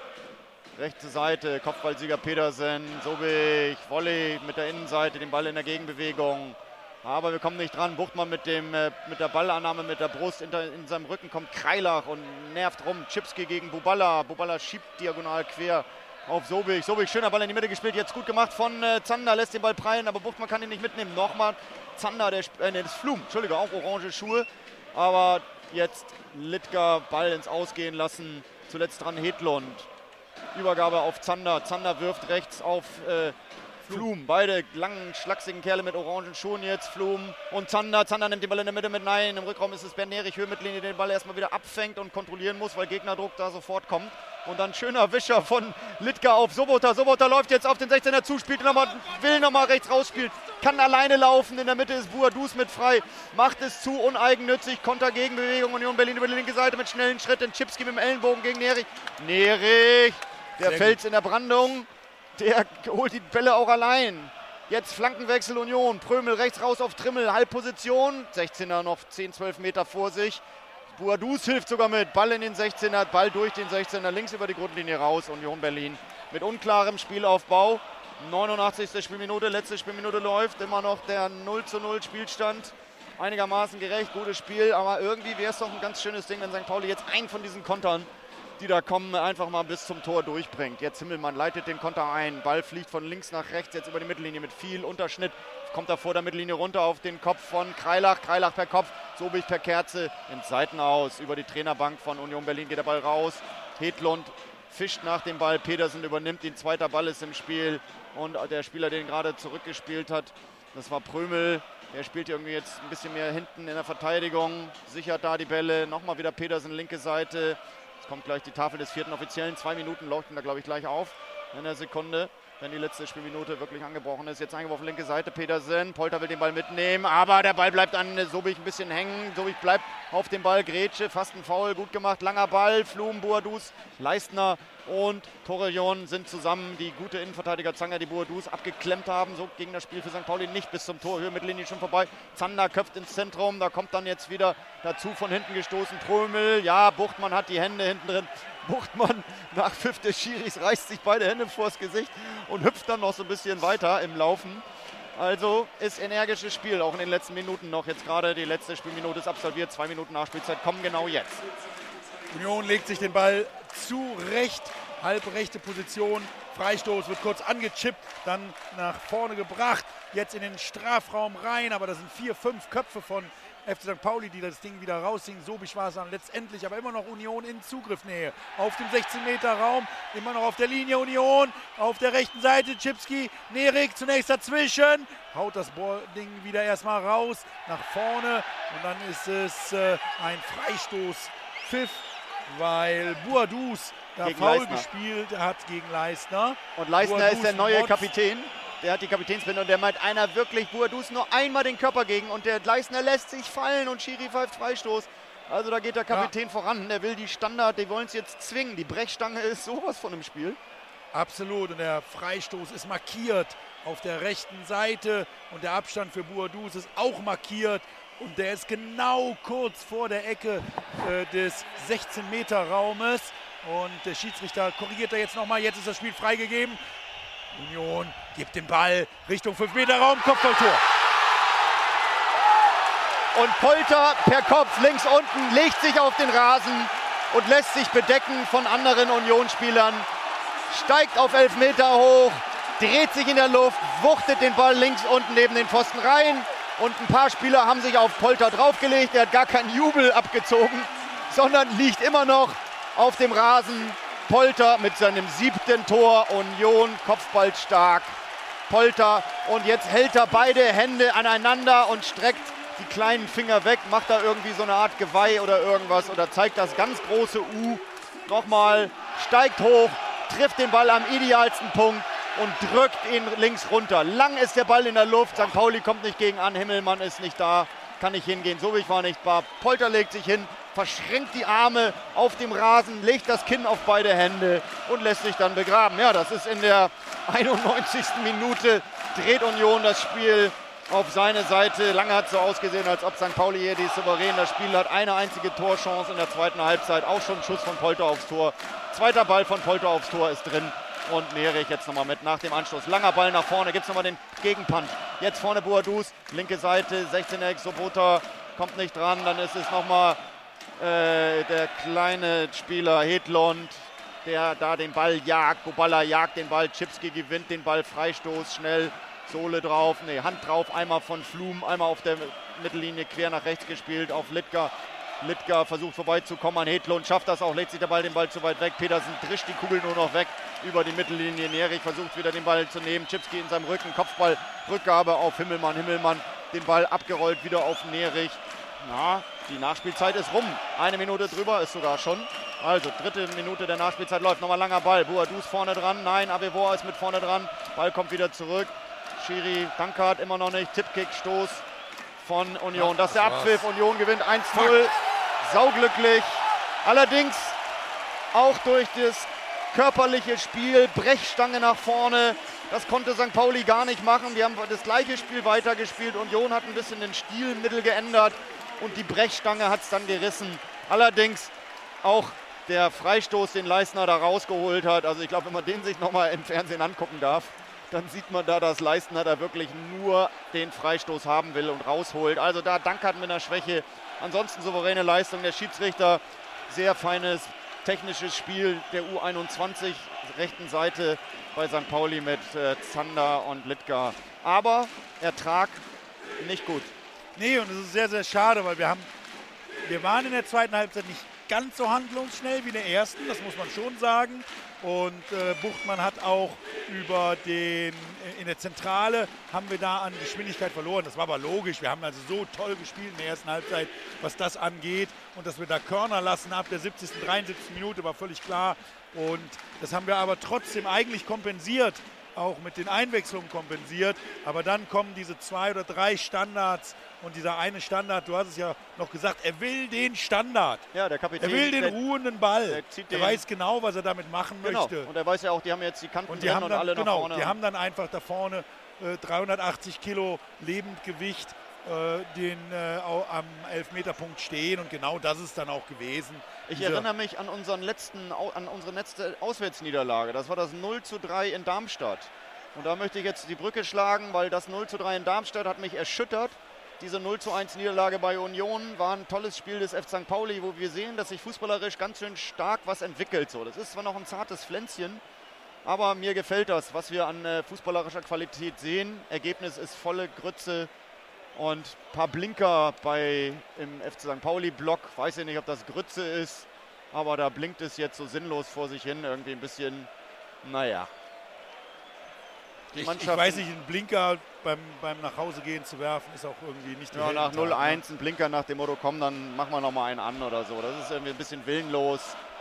Rechte Seite, Kopfballsieger Pedersen. Sobich, Volley mit der Innenseite, den Ball in der Gegenbewegung. Aber wir kommen nicht dran. Buchtmann mit, dem, äh, mit der Ballannahme mit der Brust. In, der, in seinem Rücken kommt Kreilach und nervt rum. Schipski gegen Buballa. Buballa schiebt diagonal quer auf Sobich. Sobich, schöner Ball in die Mitte gespielt. Jetzt gut gemacht von äh, Zander. Lässt den Ball prallen, aber Buchtmann kann ihn nicht mitnehmen. Nochmal Zander, der, äh, nee, das ist Flum. Entschuldigung, auch orange Schuhe. Aber jetzt Littger Ball ins Ausgehen lassen. Zuletzt dran Hedlund. Übergabe auf Zander. Zander wirft rechts auf äh, Flum. Beide langen, schlachsigen Kerle mit orangen Schuhen jetzt. Flum und Zander. Zander nimmt den Ball in der Mitte mit. Nein, im Rückraum ist es Bernd Nerich, Höhenmittellinie, der den Ball erstmal wieder abfängt und kontrollieren muss, weil Gegnerdruck da sofort kommt. Und dann schöner Wischer von Littger auf Sobota. Sobota läuft jetzt auf den sechzehner zu, spielt noch mal, will nochmal rechts rausspielen. Kann alleine laufen. In der Mitte ist Buadus mit frei. Macht es zu uneigennützig. Kontergegenbewegung. Union Berlin über die linke Seite mit schnellen Schritten. Schipski mit dem Ellenbogen gegen Nerich. Nerich. Der Fels in der Brandung. Der holt die Bälle auch allein. Jetzt Flankenwechsel Union. Prömel rechts raus auf Trimmel. Halbposition. sechzehner noch zehn, zwölf Meter vor sich. Buadus hilft sogar mit. Ball in den sechzehner. Ball durch den sechzehner. Links über die Grundlinie raus. Union Berlin mit unklarem Spielaufbau. neunundachtzigste Spielminute. Letzte Spielminute läuft. Immer noch der null zu null Spielstand. Einigermaßen gerecht. Gutes Spiel. Aber irgendwie wäre es doch ein ganz schönes Ding, wenn Sankt Pauli jetzt einen von diesen Kontern, die da kommen, einfach mal bis zum Tor durchbringt. Jetzt Himmelmann leitet den Konter ein. Ball fliegt von links nach rechts, jetzt über die Mittellinie mit viel Unterschnitt. Kommt da vor der Mittellinie runter auf den Kopf von Kreilach. Kreilach per Kopf, Sobich per Kerze ins Seiten aus. Über die Trainerbank von Union Berlin geht der Ball raus. Hedlund fischt nach dem Ball. Pedersen übernimmt ihn. Zweiter Ball ist im Spiel. Und der Spieler, den gerade zurückgespielt hat, das war Prömel. Der spielt irgendwie jetzt ein bisschen mehr hinten in der Verteidigung. Sichert da die Bälle. Nochmal wieder Pedersen, linke Seite. Kommt gleich die Tafel des vierten Offiziellen. Zwei Minuten leuchten da, glaube ich, gleich auf in der Sekunde, wenn die letzte Spielminute wirklich angebrochen ist. Jetzt eingeworfen, linke Seite, Pedersen. Polter will den Ball mitnehmen, aber der Ball bleibt an Sobich ein bisschen hängen. Sobich bleibt auf dem Ball. Grätsche, fast ein Foul, gut gemacht. Langer Ball, Flum, Buadus, Leistner und Torrejon sind zusammen. Die gute Innenverteidiger Zanger, die Buadus abgeklemmt haben. So ging das Spiel für Sankt Pauli nicht bis zum Tor. Höhe Mittellinie schon vorbei. Zander köpft ins Zentrum. Da kommt dann jetzt wieder dazu von hinten gestoßen Prömel. Ja, Buchtmann hat die Hände hinten drin. Buchtmann nach Pfiff des Schiris reißt sich beide Hände vors Gesicht und hüpft dann noch so ein bisschen weiter im Laufen. Also ist energisches Spiel, auch in den letzten Minuten noch. Jetzt gerade die letzte Spielminute ist absolviert. Zwei Minuten Nachspielzeit kommen genau jetzt. Union legt sich den Ball zurecht, halbrechte Position, Freistoß wird kurz angechippt, dann nach vorne gebracht, jetzt in den Strafraum rein, aber das sind vier, fünf Köpfe von F C Sankt Pauli, die das Ding wieder rausziehen. Sobich war es dann letztendlich, aber immer noch Union in Zugriffnähe. Auf dem sechzehn Meter Raum, immer noch auf der Linie Union, auf der rechten Seite Schipski, Nerich zunächst dazwischen, haut das Ding wieder erstmal raus, nach vorne und dann ist es äh, ein Freistoß-Pfiff, weil Buadus da faul Leistner gespielt hat gegen Leistner. Und Leistner Buadus ist der neue Mods. Kapitän. Der hat die Kapitänsbinde und der meint einer wirklich Buadus nur einmal den Körper gegen und der Leistner lässt sich fallen und Schiri pfeift Freistoß. Also da geht der Kapitän ja voran, der will die Standard, die wollen es jetzt zwingen. Die Brechstange ist sowas von im Spiel. Absolut und der Freistoß ist markiert auf der rechten Seite und der Abstand für Buadus ist auch markiert. Und der ist genau kurz vor der Ecke äh, des sechzehn Meter Raumes. Und der Schiedsrichter korrigiert da jetzt nochmal. Jetzt ist das Spiel freigegeben. Union gibt den Ball Richtung fünf Meter Raum. Kopfballtor. Und Polter per Kopf links unten legt sich auf den Rasen und lässt sich bedecken von anderen Unionsspielern. Steigt auf elf Meter hoch, dreht sich in der Luft, wuchtet den Ball links unten neben den Pfosten rein. Und ein paar Spieler haben sich auf Polter draufgelegt. Er hat gar keinen Jubel abgezogen, sondern liegt immer noch auf dem Rasen. Polter mit seinem siebten Tor. Union kopfballstark. Polter und jetzt hält er beide Hände aneinander und streckt die kleinen Finger weg. Macht da irgendwie so eine Art Geweih oder irgendwas oder zeigt das ganz große U. Nochmal, steigt hoch, trifft den Ball am idealsten Punkt und drückt ihn links runter. Lang ist der Ball in der Luft. Sankt Pauli kommt nicht gegen an. Himmelmann ist nicht da. Kann nicht hingehen. Sobich war nicht da. Polter legt sich hin. verschränkt die Arme auf dem Rasen, legt das Kinn auf beide Hände und lässt sich dann begraben. Ja, das ist in der einundneunzigsten Minute, dreht Union das Spiel auf seine Seite. Lange hat es so ausgesehen, als ob Sankt Pauli hier die souverän das Spiel hat. Eine einzige Torchance in der zweiten Halbzeit, auch schon ein Schuss von Polter aufs Tor. Zweiter Ball von Polter aufs Tor ist drin. Und Nerich jetzt nochmal mit nach dem Anschluss. Langer Ball nach vorne, gibt es nochmal den Gegenpunch. Jetzt vorne Boadus, linke Seite, sechzehner Sobota kommt nicht dran. Dann ist es nochmal äh, der kleine Spieler Hedlund, der da den Ball jagt. Buballa jagt den Ball, Chipski gewinnt den Ball, Freistoß, schnell, Sohle drauf, nee, Hand drauf, einmal von Flum, einmal auf der Mittellinie quer nach rechts gespielt, auf Littger. Littger versucht vorbeizukommen an Hedlund, schafft das auch, legt sich der Ball den Ball zu weit weg. Petersen drischt die Kugel nur noch weg über die Mittellinie. Nerich versucht wieder den Ball zu nehmen. Chipski in seinem Rücken, Kopfball, Rückgabe auf Himmelmann. Himmelmann den Ball abgerollt wieder auf Nerich. Na, die Nachspielzeit ist rum. Eine Minute drüber ist sogar schon. Also dritte Minute der Nachspielzeit läuft. Nochmal langer Ball. Boadus vorne dran. Nein, Abevor ist mit vorne dran. Ball kommt wieder zurück. Schiri Dankert immer noch nicht. Tippkick, Stoß von Union. Das ist der Abpfiff. Union gewinnt eins null. Sauglücklich. Allerdings auch durch das körperliche Spiel. Brechstange nach vorne. Das konnte Sankt Pauli gar nicht machen. Wir haben das gleiche Spiel weitergespielt. Union hat ein bisschen den Stilmittel geändert. Und die Brechstange hat es dann gerissen. Allerdings auch der Freistoß, den Leistner da rausgeholt hat. Also ich glaube, wenn man den sich nochmal im Fernsehen angucken darf, dann sieht man da, dass Leistner da wirklich nur den Freistoß haben will und rausholt. Also da Dankert mit einer Schwäche. Ansonsten souveräne Leistung der Schiedsrichter. Sehr feines technisches Spiel der U einundzwanzig, rechten Seite bei Sankt Pauli mit äh, Zander und Littger. Aber Ertrag nicht gut. Nee, und es ist sehr, sehr schade, weil wir haben, wir waren in der zweiten Halbzeit nicht ganz so handlungsschnell wie in der ersten, das muss man schon sagen. Und äh, Buchtmann hat auch über den, in der Zentrale haben wir da an Geschwindigkeit verloren. Das war aber logisch. Wir haben also so toll gespielt in der ersten Halbzeit, was das angeht. Und dass wir da Körner lassen ab der siebzigsten, dreiundsiebzigsten Minute war völlig klar. Und das haben wir aber trotzdem eigentlich kompensiert, auch mit den Einwechslungen kompensiert. Aber dann kommen diese zwei oder drei Standards. Und dieser eine Standard, du hast es ja noch gesagt, er will den Standard. Ja, der Kapitän. Er will den der, ruhenden Ball. Der, zieht er den, weiß genau, was er damit machen genau. möchte. Und er weiß ja auch, die haben jetzt die Kanten und, die haben und dann, alle genau, nach vorne. Die haben dann einfach da vorne äh, dreihundertachtzig Kilo Lebendgewicht äh, den, äh, am Elfmeterpunkt stehen. Und genau das ist dann auch gewesen. Ich Dieser erinnere mich an, unseren letzten, an unsere letzte Auswärtsniederlage. Das war das null zu drei in Darmstadt. Und da möchte ich jetzt die Brücke schlagen, weil das null zu drei in Darmstadt hat mich erschüttert. Diese null zu eins Niederlage bei Union war ein tolles Spiel des F C Sankt Pauli, wo wir sehen, dass sich fußballerisch ganz schön stark was entwickelt. So, das ist zwar noch ein zartes Pflänzchen, aber mir gefällt das, was wir an äh, fußballerischer Qualität sehen. Ergebnis ist volle Grütze und ein paar Blinker bei, im F C Sankt Pauli-Block. Weiß ich nicht, ob das Grütze ist, aber da blinkt es jetzt so sinnlos vor sich hin. Irgendwie ein bisschen, naja. Ich, ich weiß nicht, einen Blinker beim, beim Nachhausegehen zu werfen, ist auch irgendwie nicht die Ja, nach Heldentat, null eins ne? ein Blinker nach dem Motto, komm, dann machen wir noch mal einen an oder so. Das ist irgendwie ein bisschen willenlos.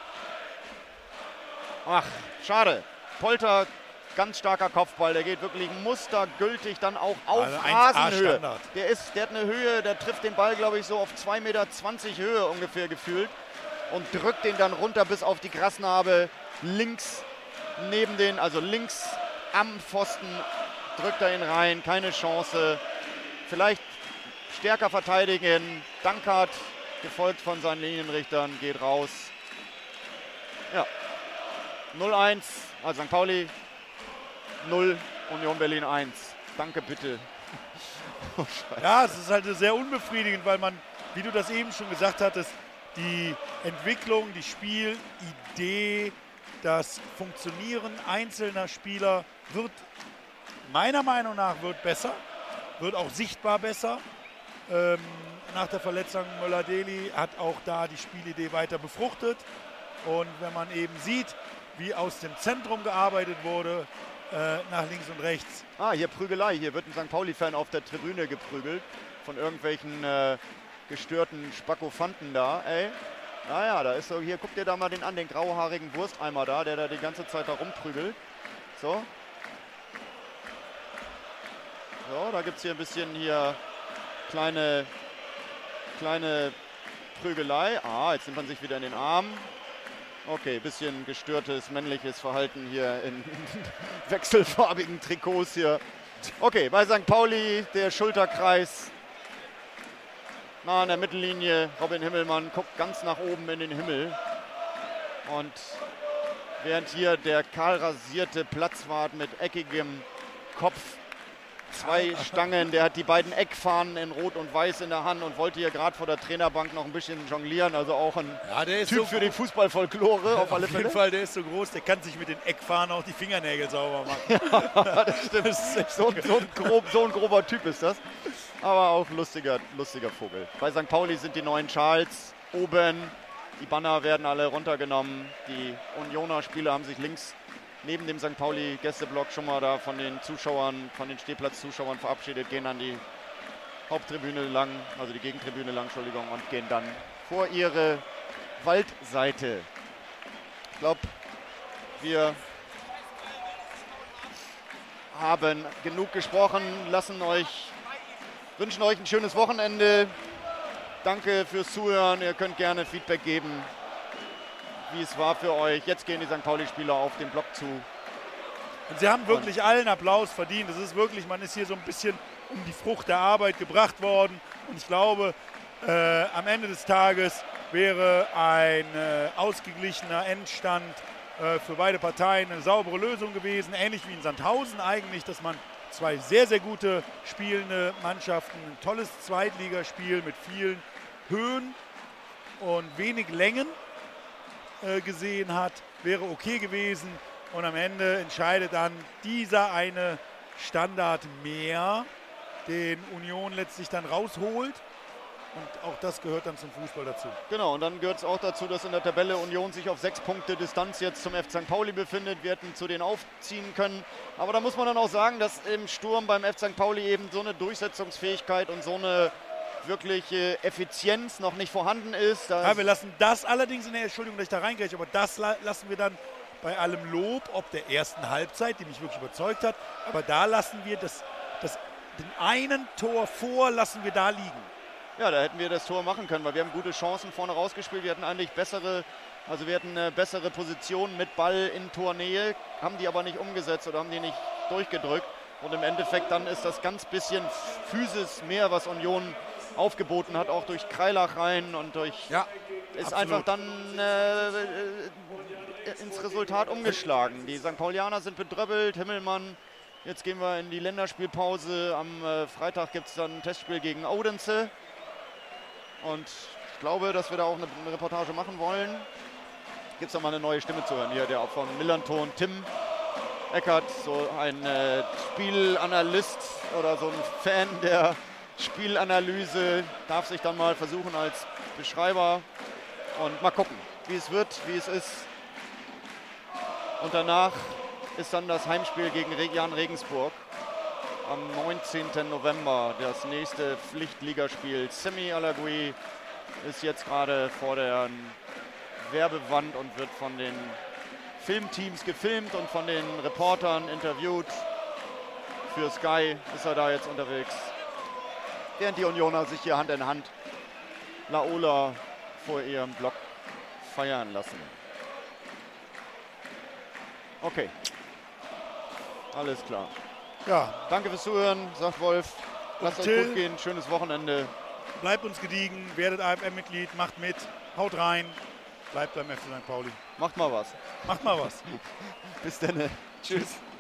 Ach, schade. Polter, ganz starker Kopfball, der geht wirklich mustergültig dann auch auf Also Rasenhöhe. Der, ist, der hat eine Höhe, der trifft den Ball, glaube ich, so auf zwei Meter zwanzig Höhe ungefähr gefühlt und drückt den dann runter bis auf die Grasnarbe links neben den, also links am Pfosten drückt er ihn rein, keine Chance. Vielleicht stärker verteidigen. Dankert, gefolgt von seinen Linienrichtern, geht raus. Ja, null eins, also Sankt Pauli null, Union Berlin eins. Danke, bitte. Oh, ja, es ist halt sehr unbefriedigend, weil man, wie du das eben schon gesagt hattest, die Entwicklung, die Spielidee, das Funktionieren einzelner Spieler wird meiner Meinung nach wird besser, wird auch sichtbar besser. Ähm, nach der Verletzung Möller-Deli hat auch da die Spielidee weiter befruchtet. Und wenn man eben sieht, wie aus dem Zentrum gearbeitet wurde, äh, nach links und rechts. Ah, hier Prügelei. Hier wird ein Sankt Pauli-Fan auf der Tribüne geprügelt von irgendwelchen äh, gestörten Spackofanten da. Ey. Naja, da ist so, hier, guck dir da mal den an, den grauhaarigen Wursteimer da, der da die ganze Zeit da rumprügelt. So. So, da gibt es hier ein bisschen hier kleine, kleine Prügelei. Ah, jetzt nimmt man sich wieder in den Arm. Okay, bisschen gestörtes männliches Verhalten hier in wechselfarbigen Trikots hier. Okay, bei Sankt Pauli der Schulterkreis nah an der Mittellinie. Robin Himmelmann guckt ganz nach oben in den Himmel. Und während hier der kahlrasierte Platzwart mit eckigem Kopf, zwei Stangen, der hat die beiden Eckfahnen in Rot und Weiß in der Hand und wollte hier gerade vor der Trainerbank noch ein bisschen jonglieren. Also auch ein ja, der ist Typ so für die Fußballfolklore auf alle Auf Fälle. jeden Fall, der ist so groß, der kann sich mit den Eckfahnen auch die Fingernägel sauber machen. Ja, das stimmt. Das ist echt so, so, ein grob, so ein grober Typ ist das. Aber auch lustiger, lustiger Vogel. Bei Sankt Pauli sind die neuen Schals oben. Die Banner werden alle runtergenommen. Die Unioner Spieler haben sich links neben dem Sankt Pauli Gästeblock schon mal da von den Zuschauern, von den Stehplatz-Zuschauern verabschiedet, gehen an die Haupttribüne lang, also die Gegentribüne lang, Entschuldigung, und gehen dann vor ihre Waldseite. Ich glaube, wir haben genug gesprochen, lassen euch, wünschen euch ein schönes Wochenende. Danke fürs Zuhören, ihr könnt gerne Feedback geben, wie es war für euch. Jetzt gehen die Sankt Pauli-Spieler auf den Block zu. Und sie haben wirklich allen Applaus verdient. Das ist wirklich, man ist hier so ein bisschen um die Frucht der Arbeit gebracht worden. Und ich glaube, äh, am Ende des Tages wäre ein äh, ausgeglichener Endstand äh, für beide Parteien eine saubere Lösung gewesen. Ähnlich wie in Sandhausen eigentlich, dass man zwei sehr, sehr gute spielende Mannschaften, ein tolles Zweitligaspiel mit vielen Höhen und wenig Längen äh, gesehen hat, wäre okay gewesen. Und am Ende entscheidet dann dieser eine Standard mehr, den Union letztlich dann rausholt. Und auch das gehört dann zum Fußball dazu. Genau, und dann gehört es auch dazu, dass in der Tabelle Union sich auf sechs Punkte Distanz jetzt zum F C Sankt Pauli befindet. Wir hätten zu denen aufziehen können. Aber da muss man dann auch sagen, dass im Sturm beim F C Sankt Pauli eben so eine Durchsetzungsfähigkeit und so eine wirkliche Effizienz noch nicht vorhanden ist. Da Ja, wir lassen das allerdings in der, Entschuldigung, dass ich da reingreife, aber das la lassen wir dann bei allem Lob, ob der ersten Halbzeit, die mich wirklich überzeugt hat, aber da lassen wir das, das den einen Tor vor, lassen wir da liegen. Ja, da hätten wir das Tor machen können, weil wir haben gute Chancen vorne rausgespielt. Wir hatten eigentlich bessere, also wir hatten eine bessere Position mit Ball in Tornähe, haben die aber nicht umgesetzt oder haben die nicht durchgedrückt. Und im Endeffekt dann ist das ganz bisschen Physis mehr, was Union aufgeboten hat, auch durch Kreilach rein und durch... Ja, ist absolut. einfach dann äh, ins Resultat umgeschlagen. Die Sankt Paulianer sind bedröppelt, Himmelmann. Jetzt gehen wir in die Länderspielpause. Am äh, Freitag gibt es dann ein Testspiel gegen Odense. Und ich glaube, dass wir da auch eine, eine Reportage machen wollen. Gibt es noch mal eine neue Stimme zu hören hier, der auch von Millanton, Tim Eckert, so ein äh, Spielanalyst oder so ein Fan der Spielanalyse, darf sich dann mal versuchen als Beschreiber und mal gucken, wie es wird, wie es ist. Und danach ist dann das Heimspiel gegen Jan Regensburg am neunzehnten November, das nächste Pflichtligaspiel. Semi Alagui ist jetzt gerade vor der Werbewand und wird von den Filmteams gefilmt und von den Reportern interviewt. Für Sky ist er da jetzt unterwegs. Während die Unioner sich hier Hand in Hand Laola vor ihrem Block feiern lassen. Okay. Alles klar. Ja. Danke fürs Zuhören, sagt Wolf. Lasst euch Till, gut gehen, schönes Wochenende. Bleibt uns gediegen, werdet A F M-Mitglied, macht mit, haut rein, bleibt beim F C Sankt Pauli. Macht mal was. Macht mal was. Bis dann. Tschüss.